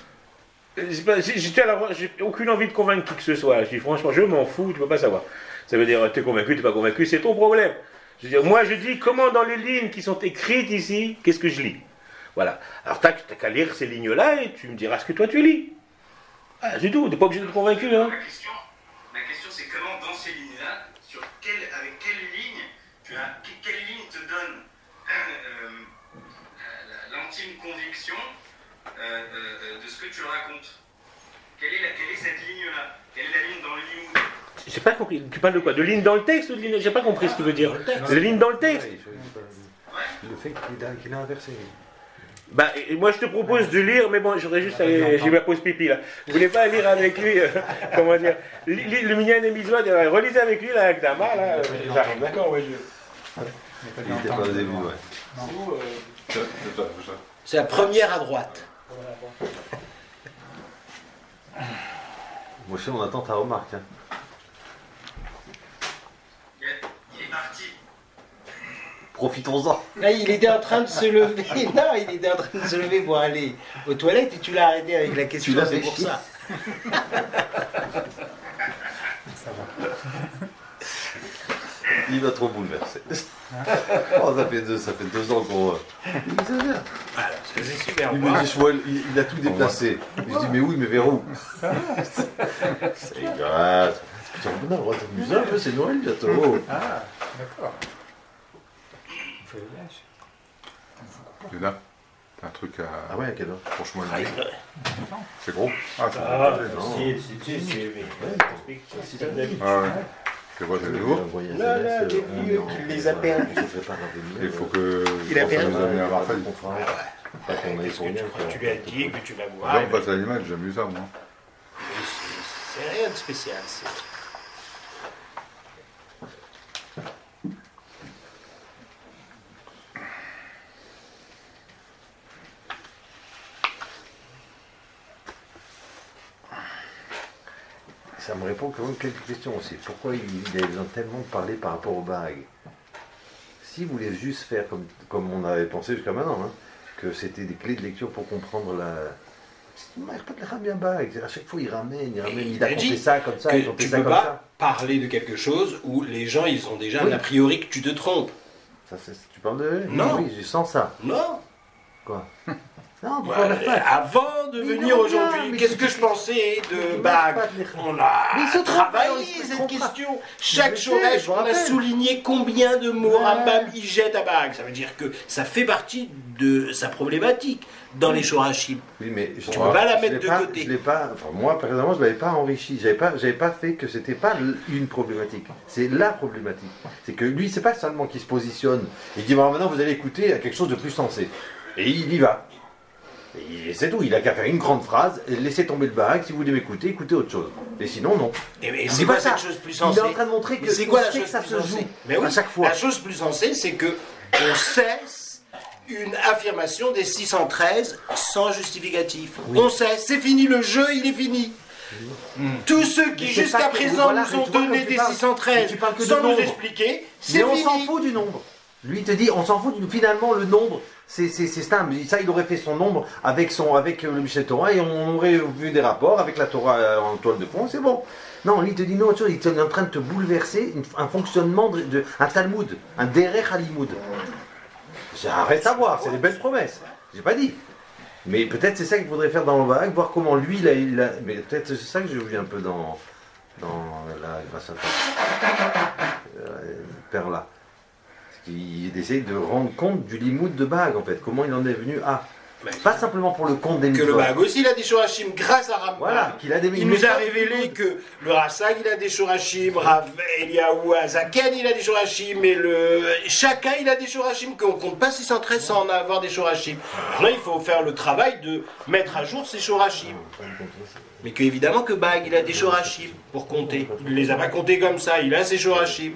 [SPEAKER 2] J'ai aucune envie de convaincre qui que ce soit. Je dis franchement, je m'en fous, tu peux pas savoir. Ça veut dire, t'es convaincu, t'es pas convaincu, c'est ton problème. Je veux dire, moi je dis comment dans les lignes qui sont écrites ici, qu'est-ce que je lis. Voilà. Alors t'as qu'à lire ces lignes-là et tu me diras ce que toi tu lis. Ah, c'est tout, t'es pas obligé d'être convaincu, hein.
[SPEAKER 10] Ma question c'est comment dans ces lignes-là, avec quelle ligne quelle ligne te donne l'intime conviction de ce que tu racontes. Quelle est cette ligne-là? Quelle est la ligne dans le limud?
[SPEAKER 2] J'ai pas compris. Tu parles de quoi? De ligne dans le texte ou de ligne... J'ai pas compris ce que tu veux dire. C'est la ligne dans le texte.
[SPEAKER 7] Le fait qu'il a inversé.
[SPEAKER 2] Bah, moi je te propose de lire, mais bon, j'aurais juste allé... J'ai ma pause pipi là. Vous voulez pas lire avec lui, comment dire, le Minyan et Mitzvot, relisez avec lui la Akdama, là. J'arrive, d'accord, ouais,
[SPEAKER 7] Il était pas au début, ouais.
[SPEAKER 8] C'est où
[SPEAKER 3] C'est la première à droite.
[SPEAKER 7] Moi, on attend ta remarque. Hein.
[SPEAKER 10] Il est parti.
[SPEAKER 7] Profitons-en.
[SPEAKER 3] Là, il était en train de se lever. Non, il était en train de se lever pour aller aux toilettes et tu l'as arrêté avec la question. C'est pour ça.
[SPEAKER 7] Il va trop bouleverser. Oh, ça fait 2 ans qu'on. Il exagère.
[SPEAKER 3] Voilà, c'est super.
[SPEAKER 7] Il a tout déplacé. Je dis, mais oui, mais vers où? C'est grave. On a le droit de s'amuser un peu, c'est Noël bientôt.
[SPEAKER 5] Ah, d'accord. On fait le lâche.
[SPEAKER 8] C'est là. T'as un truc à.
[SPEAKER 7] Ah ouais, à quelle heure?
[SPEAKER 8] Franchement, c'est gros. Ah, c'est ah ouais. C'est quoi, c'est nouveau?
[SPEAKER 3] Les a perdus.
[SPEAKER 8] Il faut que.
[SPEAKER 3] Il a perdu.
[SPEAKER 8] Nous amener à Marseille.
[SPEAKER 3] Tu lui as dit que tu vas voir.
[SPEAKER 8] Là, on passe à l'image, j'aime mieux ça, moi.
[SPEAKER 3] C'est rien de spécial.
[SPEAKER 7] Ça me répond quand même quelques questions aussi. Pourquoi il a besoin tellement de parler par rapport aux bagues? Si vous voulez juste faire comme on avait pensé jusqu'à maintenant, hein, que c'était des clés de lecture pour comprendre la... Il n'arrive pas de la bien bague. À chaque fois, il ramène, il a compté ça comme ça, il a compté ça comme ça. Tu peux pas
[SPEAKER 3] parler de quelque chose où les gens, ils ont déjà un a priori que tu te trompes.
[SPEAKER 7] Ça, tu parles de...
[SPEAKER 3] Non.
[SPEAKER 7] Oui, je sens ça.
[SPEAKER 3] Non.
[SPEAKER 7] Quoi? Non,
[SPEAKER 3] avant de venir aujourd'hui, qu'est-ce que je pensais de bague? On a travaillé cette question. Chaque Shoresh, on a souligné combien de mots Rambam il jette à bague. Ça veut dire que ça fait partie de sa problématique dans les Shorashim.
[SPEAKER 7] Oui, mais
[SPEAKER 3] tu ne peux pas la mettre de côté.
[SPEAKER 7] Je l'ai pas, enfin, moi, personnellement, je ne l'avais pas enrichi. Je n'avais pas fait que ce n'était pas une problématique. C'est la problématique. C'est que lui, c'est pas seulement qu'il se positionne. Il dit, bon, maintenant, vous allez écouter à quelque chose de plus sensé. Et il y va. Et c'est tout, il a qu'à faire une grande phrase, laissez tomber le baraque, si vous voulez m'écouter, écoutez autre chose. Et sinon, non.
[SPEAKER 3] Et c'est quoi cette chose plus sensée?
[SPEAKER 7] Il est en train de montrer que
[SPEAKER 3] c'est quoi la chose
[SPEAKER 7] que ça
[SPEAKER 3] plus
[SPEAKER 7] se
[SPEAKER 3] sensée?
[SPEAKER 7] joue
[SPEAKER 3] Mais oui,
[SPEAKER 7] à chaque fois.
[SPEAKER 3] La chose plus sensée, c'est que on cesse une affirmation des 613 sans justificatif. Oui. On cesse, c'est fini, le jeu, il est fini. Tous ceux qui jusqu'à présent nous ont donné des 613 sans nous expliquer, c'est fini.
[SPEAKER 7] Mais on s'en fout du nombre. Lui il te dit, on s'en fout finalement le nombre. C'est stable. Ça, il aurait fait son nombre avec le Mishneh Torah et on aurait vu des rapports avec la Torah en toile de fond, c'est bon. Non, lui, il te dit non, il est en train de te bouleverser un fonctionnement, un Talmud, un Derech Halimoud. Reste à voir, c'est des belles promesses. J'ai pas dit. Mais peut-être c'est ça qu'il faudrait faire dans le Barak, voir comment lui, il a. Mais peut-être c'est ça que j'ai vu un peu dans la grâce à toi. Perla. Il essaie de rendre compte du limoud de Baag, en fait. Comment il en est venu à. Pas simplement pour le compte des mitzvot.
[SPEAKER 3] Que le Baag aussi, il a des Shorashim grâce à Rambam.
[SPEAKER 7] Voilà, qu'il a des
[SPEAKER 3] il nous a révélé que le Rassag, il a des Shorashim, Rav Eliaou Azaken, il a des Shorashim, et chacun, il a des Shorashim, qu'on ne compte pas 613 sans en avoir des Shorashim. Maintenant, il faut faire le travail de mettre à jour ces Shorashim. Mais évidemment que Baag, il a des Shorashim pour compter. Il ne les a pas comptés comme ça, il a ses Shorashim.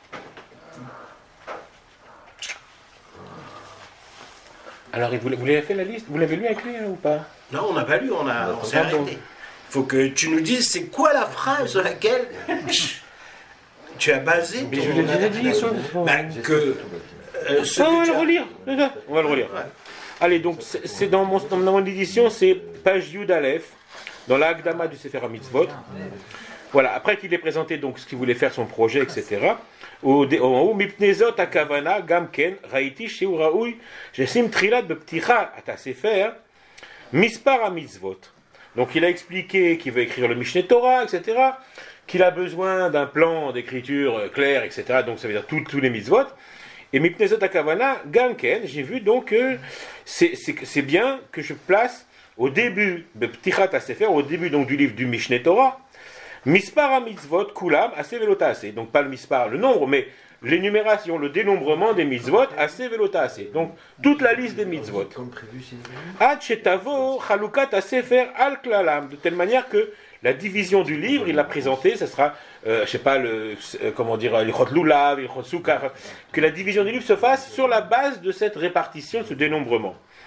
[SPEAKER 2] Alors, vous l'avez fait la liste? Vous l'avez lu avec lui ou pas?
[SPEAKER 3] Non, on n'a pas lu, on s'est arrêté. Il faut que tu nous dises c'est quoi la phrase sur laquelle tu as basé.
[SPEAKER 2] Mais je l'ai déjà dit.
[SPEAKER 3] On va
[SPEAKER 2] le relire. On va le relire. Ouais. Allez, donc c'est dans mon édition, c'est page Yud Aleph, dans la Hakdama du Sefer HaMitzvot. Voilà, après qu'il ait présenté donc ce qu'il voulait faire, son projet, etc. En haut, Mipnezot Akavana, Gamken, Raiti, Shiur Raoui, Jessim Trilat Bepticha Ata Sefer, Mispar HaMitzvot. Donc il a expliqué qu'il veut écrire le Mishneh Torah, etc. Qu'il a besoin d'un plan d'écriture clair, etc. Donc ça veut dire tous les mitzvot. Et Mipnezot Akavana, Gamken, j'ai vu donc que c'est bien que je place au début, Bepticha Ata Sefer, au début donc du livre du Mishneh Torah, Mispar mitzvot kulam assez velotase. Donc pas le mispar, le nombre, mais l'énumération, le dénombrement des mitzvot assez velotase. Donc toute la liste des mitzvot. Ad shetavo chalukat asefer al klalam. De telle manière que la division du livre, il l'a présenté, ce sera, comment dire, l'ilchot lulav, l'ilchot soukar, que la division du livre se fasse sur la base de cette répartition, de ce dénombrement.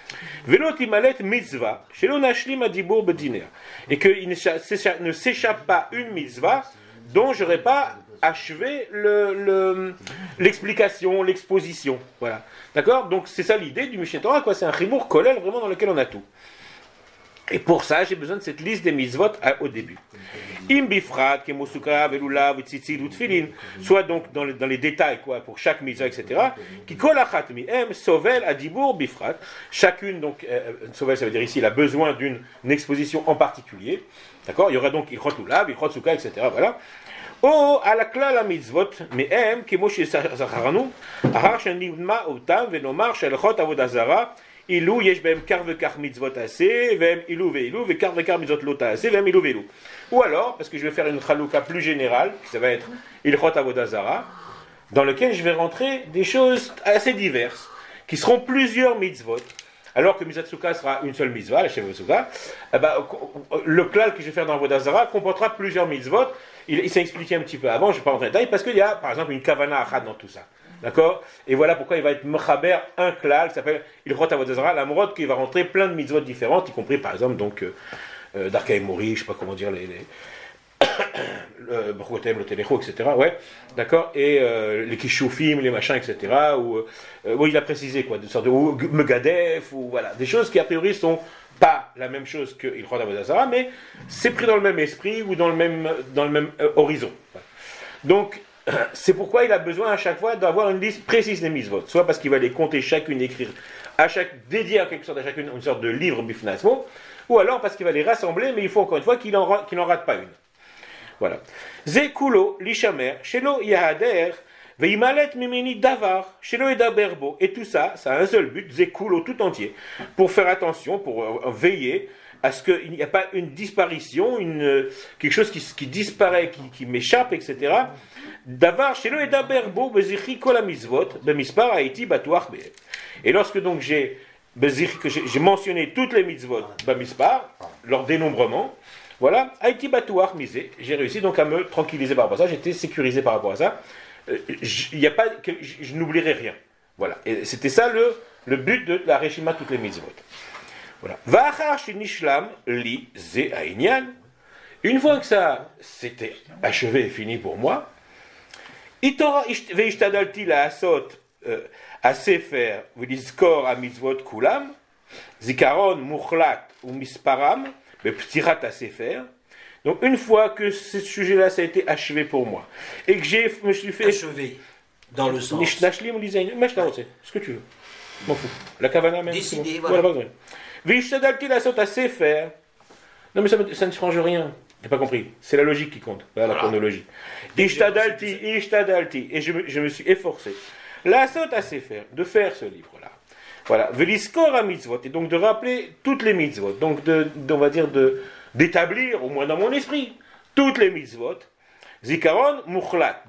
[SPEAKER 2] Velo timalet mitzvah, shelo nashlim adibur bediner. Et qu'il ne s'échappe pas une mitzvah dont je n'aurais pas achevé l'explication, l'exposition. Voilà. D'accord? Donc c'est ça l'idée du Mishneh Torah, quoi. C'est un chimour kollel vraiment dans lequel on a tout. Et pour ça, j'ai besoin de cette liste des mitzvot au début. Imbifrat, kemosuka, velula, vitzitzil, utfilin, soit donc dans les détails, quoi, pour chaque mitzvah, etc. Qui kolachat mi'em, sovel, adibur, bifrat. Chacune, donc, sovel, ça veut dire ici, il a besoin d'une exposition en particulier. D'accord? Il y aura donc ilchot lulav, ilchot suka, etc. Voilà. Oh, à la klal mitzvot, mi'em, kemoshi zacharanu, ahar shenivma otam, venomar, shelchot avodazara, Ilou yesh bem kar vekar mitzvot assez, vem ilou veilou, vekar vekar mitzvot lota assez, vem ilou veilou. Ou alors, parce que je vais faire une chalouka plus générale, ça va être ilchot avodazara, dans lequel je vais rentrer des choses assez diverses, qui seront plusieurs mitzvot. Alors que mitzvah sera une seule mitzvah, la chef Sukkah, le klal que je vais faire dans avodazara comportera plusieurs mitzvot. Il s'est expliqué un petit peu avant, je ne vais pas rentrer en détail, parce qu'il y a par exemple une kavana achad dans tout ça. D'accord? Et voilà pourquoi il va être mechaber un klal qui s'appelle Ilchot Avodazara, la morode qui va rentrer plein de mitzvot différentes, y compris par exemple donc Darkei Mori, je sais pas comment dire les Baruchotem, le Telecho, etc. Ouais, d'accord? Et les Kishufim, les machins, etc. Où il a précisé quoi, de sorte de ou Megadef, ou voilà, des choses qui a priori sont pas la même chose que Ilchot Avodazara, mais c'est pris dans le même esprit ou dans le même horizon. Voilà. Donc c'est pourquoi il a besoin à chaque fois d'avoir une liste précise des mitzvot, soit parce qu'il va les compter chacune, écrire dédier à quelque sorte à chacune une sorte de livre bifnasmo, ou alors parce qu'il va les rassembler, mais il faut encore une fois qu'il n'en rate pas une. Voilà. Zekulo lishamer shelo yahader veimalet mimeni davar shelo edaberbo, et tout ça, ça a un seul but, zekulo tout entier, pour faire attention, pour veiller à ce qu'il n'y a pas une disparition, quelque chose qui disparaît, qui m'échappe, etc. Davar shelo edaberbo bezichi kol hamizvot bemispar haiti batuach be'em. Et lorsque donc j'ai mentionné toutes les mitzvot bemispar, leur dénombrement, voilà, haiti batuach misé, j'ai réussi donc à me tranquilliser par rapport à ça, j'étais sécurisé par rapport à ça. Je n'oublierai rien. Voilà. Et c'était ça le but de la Reshima toutes les mitzvot. Voilà. Va'achar shenishlam li ze ha'inyan. Une fois que ça c'était achevé et fini pour moi, itora ve'ishtadalti la'asot ha'sefer v'lizkor ha'mitzvot kulam zikaron muchlat u'misparam be'ptirat ha'sefer. Donc une fois que ce sujet-là ça a été achevé pour moi et que me suis fait
[SPEAKER 3] achevé dans le sens
[SPEAKER 2] nashlim lizayin, ce que tu veux, m'en fous. La kavana même.
[SPEAKER 3] Décidé, voilà.
[SPEAKER 2] V'ishtadalti la'asot ha'sefer. Non mais ça ne change rien. T'as pas compris. C'est la logique qui compte. Voilà. La chronologie. Ishtadalti, et je me suis efforcé. La'asot ha'sefer, de faire ce livre-là. Voilà. V'liskor ha'mitzvot, et donc de rappeler toutes les mitzvot. Donc on va dire d'établir, au moins dans mon esprit, toutes les mitzvot. Zikaron muchlat,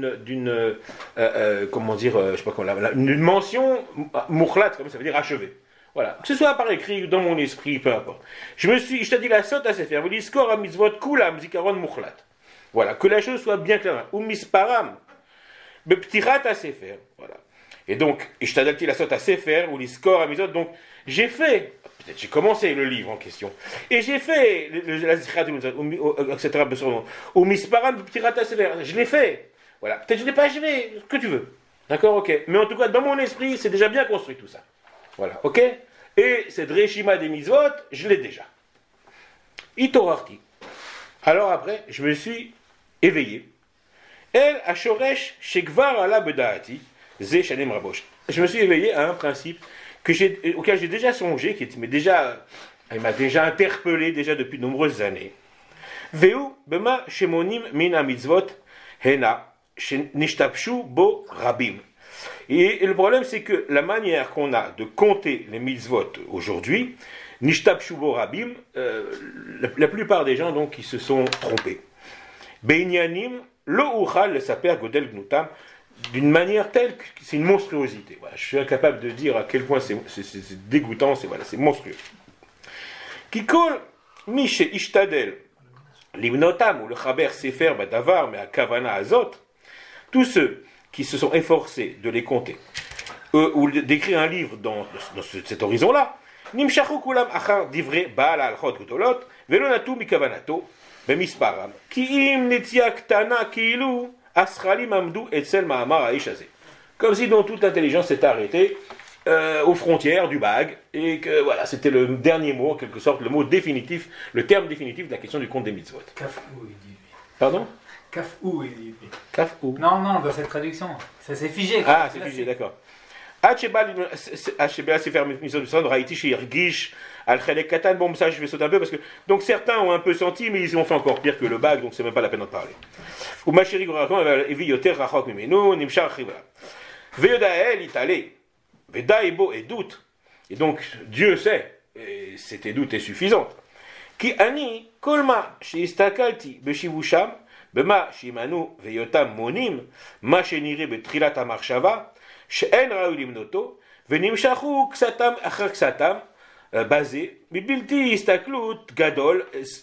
[SPEAKER 2] comment dire, je sais pas comment, une mention muchlat, comme ça veut dire achevé. Voilà, que ce soit par écrit dans mon esprit, peu importe. Je t'ai dit la sotte à se faire. Vous dites skor à mitzvot kulam zikaron muchlat. Voilà, que la chose soit bien claire. Ou misparam, beptirat à se faire. Voilà. Et donc, je t'ai dit la sotte à se faire, ou l'iscor à mitzvot. Donc, j'ai commencé le livre en question. Et j'ai fait la zikrat, etc. Ou misparam, beptirat à se faire. Je l'ai fait. Voilà. Peut-être que je ne l'ai pas achevé, ce que tu veux. D'accord, ok. Mais en tout cas, dans mon esprit, c'est déjà bien construit tout ça. Voilà, ok? Et cette Reshima des mitzvot, je l'ai déjà. Itorarti. Alors après, je me suis éveillé. El ashoresh shekvar ala bedaati ze shanem rabosh. Je me suis éveillé à un principe auquel j'ai déjà songé, il m'a déjà interpellé déjà depuis de nombreuses années. Veu bema shemonim min mitzvot hena nishtapshu bo rabim. Et le problème, c'est que la manière qu'on a de compter les mitzvot aujourd'hui, Nishtab Shubo Rabim, la plupart des gens donc qui se sont trompés. Beinyanim, lo uchal le saper godel gnutam, d'une manière telle que c'est une monstruosité. Voilà, je suis incapable de dire à quel point c'est dégoûtant, c'est monstrueux. Kikol Mishe Ishtadel, Limnotam ou le Chaber Sefer Badavar, mais à Kavana Azot, tous ceux qui se sont efforcés de les compter, ou d'écrire un livre dans cet horizon-là, נמשכו כולם אחר דברי בעל ההלכות גדולות, ולא נטו מכוונתו במספרם. כי אם נטייה קטנה כאילו, הסכלים עמדו אצל מאמר האיש הזה. Comme si donc toute l'intelligence s'était arrêtée aux frontières du Bag, et que voilà, c'était le dernier mot, en quelque sorte, le mot définitif, le terme définitif de la question du compte des mitzvot.
[SPEAKER 5] Kafou, il dit.
[SPEAKER 2] Pardon?
[SPEAKER 5] Kafou, il dit.
[SPEAKER 2] Kafou.
[SPEAKER 5] Non, dans cette traduction, ça s'est figé.
[SPEAKER 2] Ah, c'est figé, d'accord. Bon, ça je vais sauter un peu parce que donc certains ont un peu senti, mais ils ont fait encore pire que le Bag, donc c'est même pas la peine d'en parler. Et donc Dieu sait, et cette doute est suffisante. Ki ani kolma sheistakalti beshivusham bema shimanu veyotam monim ma shenire betrilat hamarshava she'en ra'u limnoto venimshachu ksatam achar ksatam basé bibilti istaklut gadal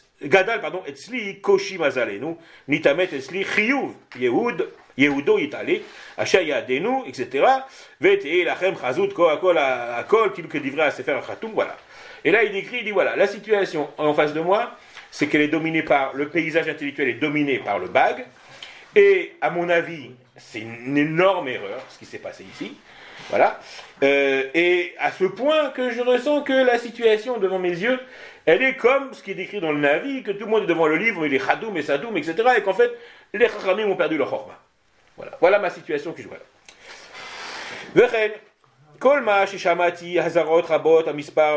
[SPEAKER 2] etzli koshi mazalenu nitamet etzli chiyuv Yehudo Itali, Asha Yadenu, etc. Vete lachem chazout kol akol, qu'il que livrait à Sefer Khatoum, voilà. Et là il décrit, il dit voilà, la situation en face de moi, c'est qu'elle est dominée par, le paysage intellectuel est dominé par le Bag, et à mon avis, c'est une énorme erreur, ce qui s'est passé ici, voilà. Et à ce point que je ressens que la situation devant mes yeux, elle est comme ce qui est décrit dans le Navi, que tout le monde est devant le livre, il est Khadoum et Sadoum, etc. Et qu'en fait, les Chachamim ont perdu leur chorma. Voilà ma situation que je vois là. וכן, כל מה ששמעתי, הזרות רבות, המספר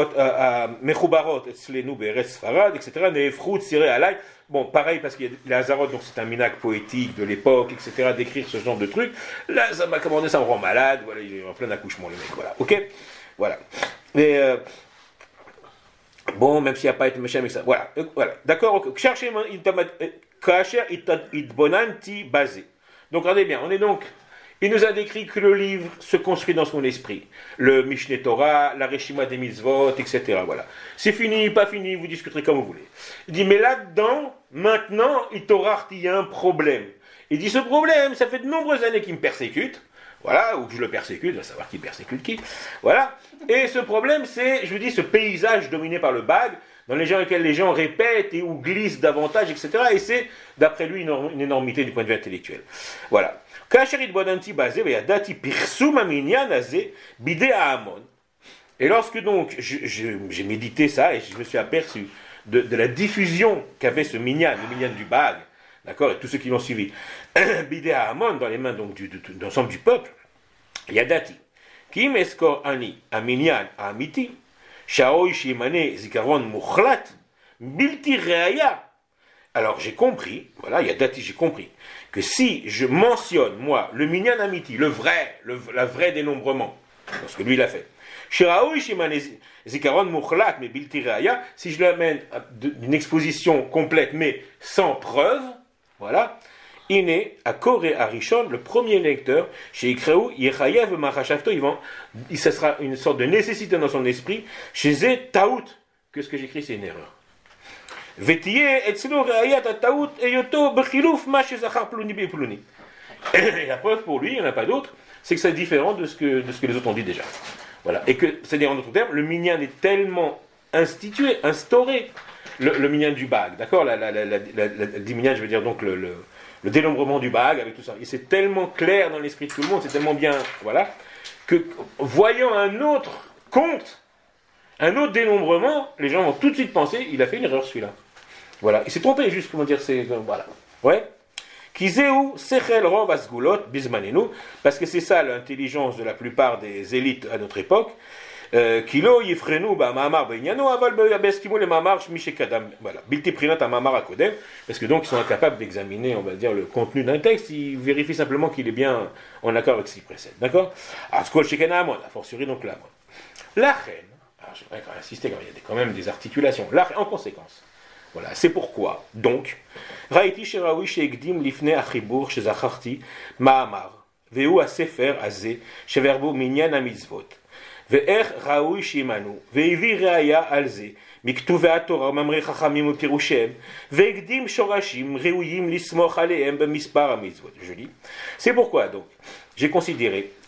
[SPEAKER 2] מחוברות אצלנו בארץ ספרד, etc. נהפכו צירי עליי. Bon, pareil, parce que les hazarot, donc c'est un minag poétique de l'époque, etc., d'écrire ce genre de trucs. Là, ça m'a commandé, ça me rend malade. Voilà, il est en plein accouchement, le mec. Voilà, ok? Voilà. Mais, bon, même s'il n'y a pas été méchant avec ça. Voilà, d'accord, cherchez, kacher itbonanti basé. Donc regardez bien, il nous a décrit que le livre se construit dans son esprit. Le Mishneh Torah, la Reshima des Mitzvot, etc. Voilà. C'est fini, pas fini, vous discuterez comme vous voulez. Il dit, mais là-dedans, maintenant, il y a un problème. Il dit, ce problème, ça fait de nombreuses années qu'il me persécute. Voilà, ou que je le persécute, on va savoir qui persécute qui. Voilà. Et ce problème, c'est, je vous dis, ce paysage dominé par le Bag, dans lequel les gens répètent et ou glissent davantage, etc. Et c'est, d'après lui, une énormité du point de vue intellectuel. Voilà. Et lorsque donc j'ai médité ça et je me suis aperçu de la diffusion qu'avait ce minyan, le minyan du Bag, d'accord, et tous ceux qui l'ont suivi, bidé à Amon, dans les mains donc de l'ensemble du peuple, yadati, ki meskor ani, a minyan, a amiti, shaoi shimane zikaron mukhlat, bilti reaya. Alors j'ai compris, voilà, yadati, j'ai compris, que si je mentionne, moi, le minyan amiti, la vraie dénombrement, parce que lui il a fait, shaoi shimane zikaron mukhlat, mais bilti reaya, si je l'amène d'une exposition complète, mais sans preuve, voilà, Iné, à Koré Arishon, le premier lecteur, chez Ikreou, Yechayev Machashavto, ce sera une sorte de nécessité dans son esprit, chez Zé Taout, que ce que j'écris c'est une erreur. Vetiye, Etzlo Reayat Taout, Eyoto, Bechilouf, Machezachar Pluni Bepluni. Et la preuve pour lui, il n'y en a pas d'autre, c'est que c'est différent de ce que les autres ont dit déjà. Voilà. Et que, c'est-à-dire en d'autres termes, le minyan est tellement instauré, le minyan du Bag, d'accord, du minyan, je veux dire donc le dénombrement du Bag avec tout ça. Et c'est tellement clair dans l'esprit de tout le monde, c'est tellement bien, voilà, que voyant un autre compte, un autre dénombrement, les gens vont tout de suite penser, il a fait une erreur celui-là. Voilà, il s'est trompé juste, comment dire, c'est, voilà, ouais. Kizeu sechel rov asgulot bismanenu, parce que c'est ça l'intelligence de la plupart des élites à notre époque. Kilo yifrenu ba mamar benyano aval beskimu le mamar mishekadam, voilà, bilti prinat a mamar akodem, parce que donc ils sont incapables d'examiner, on va dire, le contenu d'un texte, ils vérifient simplement qu'il est bien en accord avec ce qui précède, d'accord? Askol shekena amon, a fortiori donc l'amon. La reine, je voudrais insister, il y a quand même des articulations, la en conséquence. Voilà, c'est pourquoi, donc, Raïti Sheraoui Sheikdim Lifne Achibur Shezacharti Mahamar, Veu a Sefer Azé, Sheverbo Minyan Amizvot, Ve'er Raoui Shimanu, Ve'ivi Reaya Alze, Miktuve Torah Mamre Chachamim ou Pirushem, Ve'egdim Shorashim, Reuyim Lismoch Aleem Bemispar Amizvot. Je lis. C'est pourquoi, donc, j'ai considéré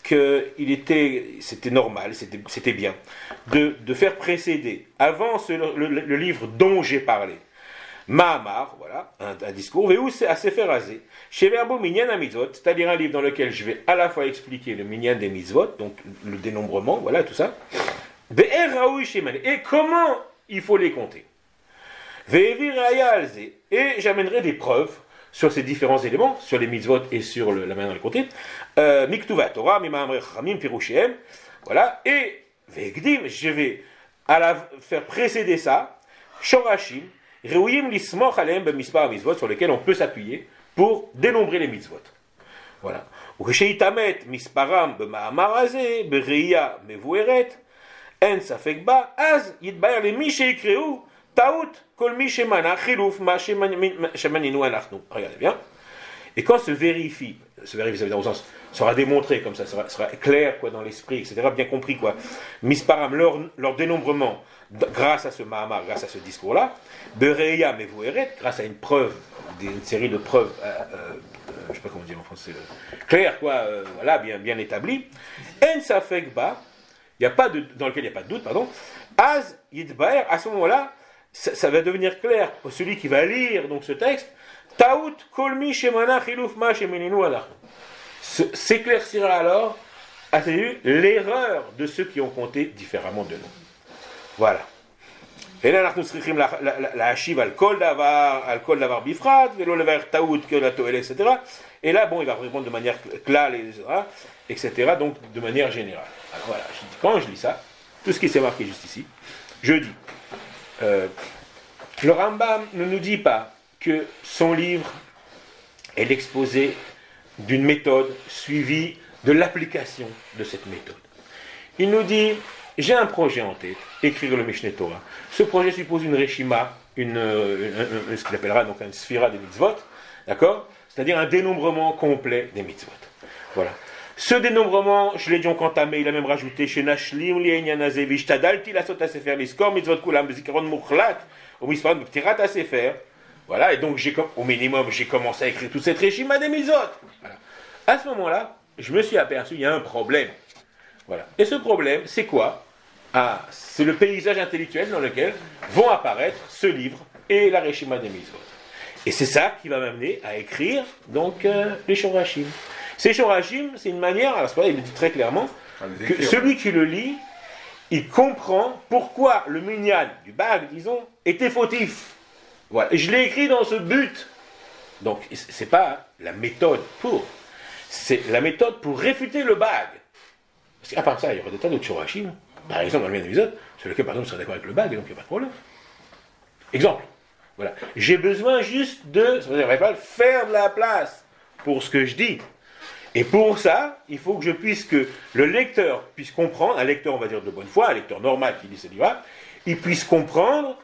[SPEAKER 2] c'était normal, c'était bien, de faire précéder, avant le livre dont j'ai parlé, Mahamar, voilà, un discours, Ve'u Sefer Hazeh, Sheverbo Minyan HaMitzvot, c'est-à-dire un livre dans lequel je vais à la fois expliquer le Minyan des Mitzvot, donc le dénombrement, voilà, tout ça, Be'er Raoui Sheman, et comment il faut les compter. Ve'evi Raya Alze, et j'amènerai des preuves sur ces différents éléments, sur les mitzvot et sur la manière de les compter. Miktuva Torah, Mima'amre Chachamim, Pirushem, voilà, et Ve'egdim, je vais faire précéder ça, Shorashim, Reuyim Lismoch Alem B'mispar Mitzvot, sur lesquels on peut s'appuyer pour dénombrer les mitzvot. Voilà. Ou Sheitamet Misparam B'ma'amar Hazeh, Bereia Mevueret, En Safek Ba, Az Yitbaer le Mi Sheikreu, Taout, Kolmi Shemana, Chilouf, Ma Shemaninu Anachnu. Regardez bien. Et quand se vérifie, ça veut dire au sens, sera démontré comme ça, sera clair quoi, dans l'esprit, etc., bien compris quoi. Misparam, leur dénombrement, grâce à ce Mahamar, grâce à ce discours-là, Bereia Mevueret, grâce à une preuve, une série de preuves, je ne sais pas comment dire en français, claires quoi, voilà, bien établies. En Safek Ba, dans lequel il n'y a pas de doute, pardon. Az Yitbaer, à ce moment-là, ça va devenir clair pour celui qui va lire donc ce texte. Taout kolmi shemana chilouf ma shemeninu alach. S'éclaircira alors à l'erreur de ceux qui ont compté différemment de nous. Voilà. Et là, nous srichim la hashiv al kol davar bifrat, velo lever taout que la toel, etc. Et là, bon, il va répondre de manière claire, etc. Donc de manière générale. Alors voilà, quand je lis ça, tout ce qui s'est marqué juste ici, je dis. Le Rambam ne nous dit pas que son livre est l'exposé d'une méthode suivie de l'application de cette méthode. Il nous dit, j'ai un projet en tête, écrire le Mishneh Torah. Ce projet suppose une reshima, ce qu'il appellera donc une sphira des mitzvot, d'accord ? C'est-à-dire un dénombrement complet des mitzvot. Voilà. Ce dénombrement, je l'ai dit entamé, il a même rajouté chez Nashlim li'enyanazeh vishtadalti lasot hasefer liskor mitzvot kulam bezikaron muchlat au misparam b'ktirat hasefer. Voilà, et donc au minimum, j'ai commencé à écrire toute cette reshima des mitzvot. Voilà. À ce moment-là, je me suis aperçu, il y a un problème. Voilà. Et ce problème, c'est quoi ? C'est le paysage intellectuel dans lequel vont apparaître ce livre et la reshima des mitzvot. Et c'est ça qui va m'amener à écrire donc les shorashim. Ces shorashim, c'est une manière, alors c'est pas, il le dit très clairement, que celui qui le lit, il comprend pourquoi le minyan du bag, disons, était fautif. Voilà. Et je l'ai écrit dans ce but. Donc, c'est pas la méthode c'est la méthode pour réfuter le bag. Parce qu'à part ça, il y aura des tas d'autres shorashim, par exemple dans le même épisode, sur lequel par exemple, on serait d'accord avec le bag, et donc il n'y a pas de problème. Exemple. Voilà. J'ai besoin juste ça veut dire, faire de la place pour ce que je dis. Et pour ça, il faut que le lecteur puisse comprendre, un lecteur, on va dire de bonne foi, un lecteur normal qui lit ce livre, il puisse comprendre,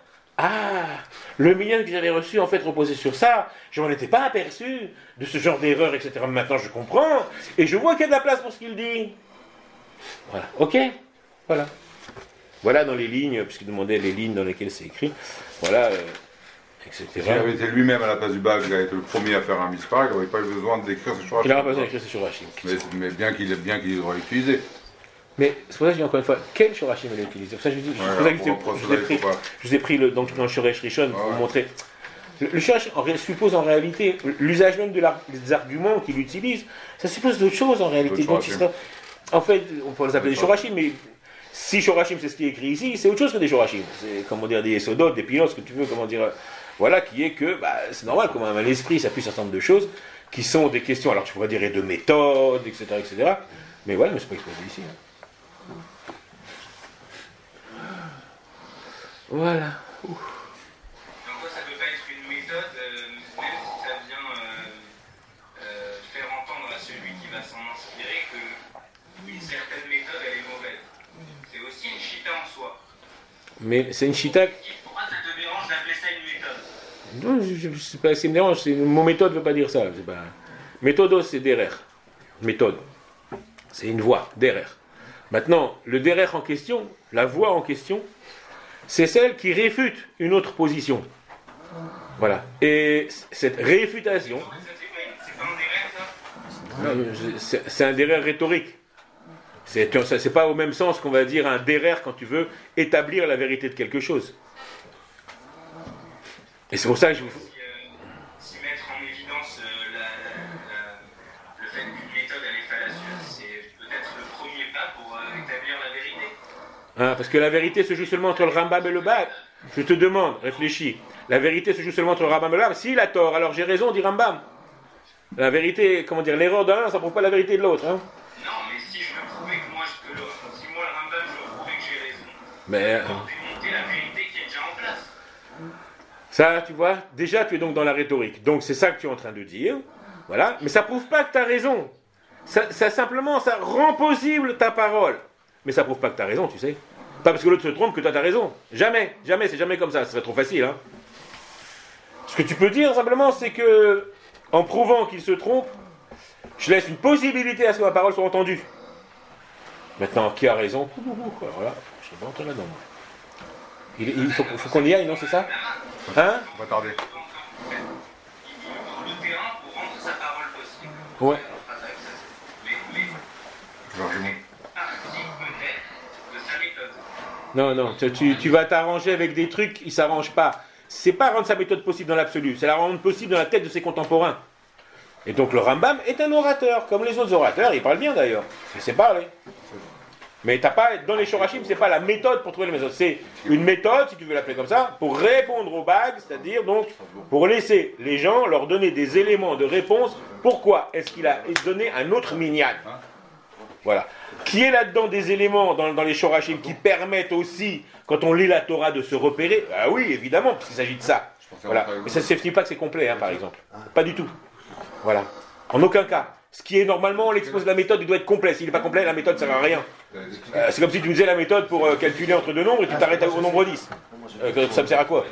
[SPEAKER 2] le minyan que j'avais reçu, en fait, reposait sur ça, je m'en étais pas aperçu de ce genre d'erreur, etc. Maintenant, je comprends, et je vois qu'il y a de la place pour ce qu'il dit. Voilà, ok ? Voilà. Voilà dans les lignes, puisqu'il demandait les lignes dans lesquelles c'est écrit, voilà, etc.
[SPEAKER 8] S'il avait été lui-même à la place du bag, il a été le premier à faire un mispar, il n'aurait pas eu besoin d'écrire ce shorashim.
[SPEAKER 2] Il n'aurait pas besoin d'écrire ce shorashim.
[SPEAKER 8] Mais bien qu'il les aurait utilisés.
[SPEAKER 2] Mais c'est pour ça que je dis encore une fois, quel shorashim il a utilisé ? C'est pour ça que je dis, je vous ai pris dans le shoresh rishon pour vous montrer. Le shoresh suppose en réalité, l'usage même des arguments qu'il utilise, ça suppose d'autres choses en réalité. Donc, en fait, on peut les appeler des shorashim, mais si shorashim c'est ce qui est écrit ici, c'est autre chose que des shorashim. C'est comment dire des yesodot, des pilotes, ce que tu veux, comment dire. Voilà, qui est que, c'est normal, comme à l'esprit s'appuie sur un certain nombre de choses qui sont des questions, alors tu pourrais dire de méthode, etc., etc. Mais voilà, mais c'est pas exposé ici. Voilà.
[SPEAKER 10] Donc ça peut pas être une méthode, même si ça vient faire entendre à celui qui va s'en inspirer qu'une certaine méthode elle est mauvaise. C'est aussi une chita en soi.
[SPEAKER 2] Mais c'est une chita.
[SPEAKER 10] Pourquoi ça te dérange d'appeler ça une méthode ?
[SPEAKER 2] Non, c'est pas ce qui me dérange. Mon méthode ne veut pas dire ça. C'est pas... Méthodos, c'est derer. Méthode. C'est une voie, derer. Maintenant, le derer en question, la voie en question, c'est celle qui réfute une autre position. Voilà. Et cette réfutation.
[SPEAKER 10] C'est pas un derer, ça ?
[SPEAKER 2] C'est un derer rhétorique. C'est pas au même sens qu'on va dire un derer quand tu veux établir la vérité de quelque chose. Et c'est pour ça que je...
[SPEAKER 10] Si mettre en évidence le fait qu'une méthode elle est fallacieuse, c'est peut-être le premier pas pour établir la vérité.
[SPEAKER 2] Hein, parce que la vérité se joue seulement entre le Rambam et le Bab. Je te demande, réfléchis. La vérité se joue seulement entre le Rambam et le Bab. S'il a tort, alors j'ai raison, dit Rambam. La vérité, comment dire, l'erreur d'un, ça ne prouve pas la vérité de l'autre. Hein.
[SPEAKER 10] Non, mais si je veux prouver que moi, si moi le Rambam, je veux prouver que j'ai raison,
[SPEAKER 2] mais
[SPEAKER 10] je peux démonter la vérité qui est déjà en place.
[SPEAKER 2] Ça, tu vois, déjà tu es donc dans la rhétorique. Donc c'est ça que tu es en train de dire. Voilà. Mais ça ne prouve pas que tu as raison. Ça simplement, ça rend possible ta parole. Mais ça ne prouve pas que tu as raison, tu sais. Pas parce que l'autre se trompe que toi tu as raison. Jamais, jamais, c'est jamais comme ça. Ce serait trop facile. Hein. Ce que tu peux dire simplement, c'est que, en prouvant qu'il se trompe, je laisse une possibilité à ce que ma parole soit entendue. Maintenant, qui a raison? Voilà, je ne vais pas entrer là-dedans. Il faut qu'on y aille, non, c'est ça? Hein?
[SPEAKER 8] On va tarder.
[SPEAKER 10] Il ouvre le terrain pour rendre sa parole possible.
[SPEAKER 2] Ouais. Non, tu vas t'arranger avec des trucs, ils ne s'arrangent pas. C'est pas rendre sa méthode possible dans l'absolu, c'est la rendre possible dans la tête de ses contemporains. Et donc le Rambam est un orateur, comme les autres orateurs, il parle bien d'ailleurs, il sait parler. Mais t'as pas, dans les Shorashim, c'est pas la méthode pour trouver les méthodes, c'est une méthode, si tu veux l'appeler comme ça, pour répondre aux bagues, c'est-à-dire donc pour laisser les gens leur donner des éléments de réponse. Pourquoi est-ce qu'il a donné un autre minyan? Voilà. Qui est là-dedans des éléments dans les Shorashim qui permettent aussi, quand on lit la Torah, de se repérer? Ah oui, évidemment, parce qu'il s'agit de ça. Voilà. Mais ça ne signifie pas que c'est complet, hein, par exemple. Pas du tout. Voilà. En aucun cas. Ce qui est normalement, l'exposé de la méthode, il doit être complet. S'il n'est pas complet, la méthode ne sert à rien. C'est comme si tu me disais la méthode pour calculer entre deux nombres et tu t'arrêtes au nombre 10. Ça me sert à quoi?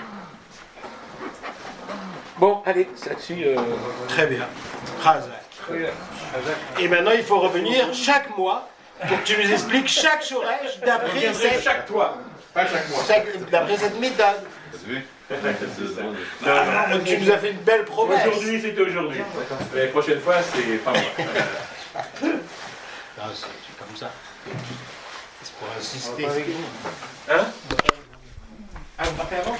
[SPEAKER 2] Bon, allez, c'est là-dessus.
[SPEAKER 3] Très bien. Razak. Et maintenant, il faut revenir chaque mois pour que tu nous expliques chaque Shoresh d'après cette...
[SPEAKER 2] chaque fois, pas chaque mois.
[SPEAKER 3] D'après cette méthode. Tu nous as fait une belle promesse.
[SPEAKER 2] Aujourd'hui, c'était aujourd'hui. Mais la prochaine fois, c'est pas moi.
[SPEAKER 3] C'est comme ça. C'est pour insister.
[SPEAKER 2] Hein?
[SPEAKER 3] Ah, vous partez avant?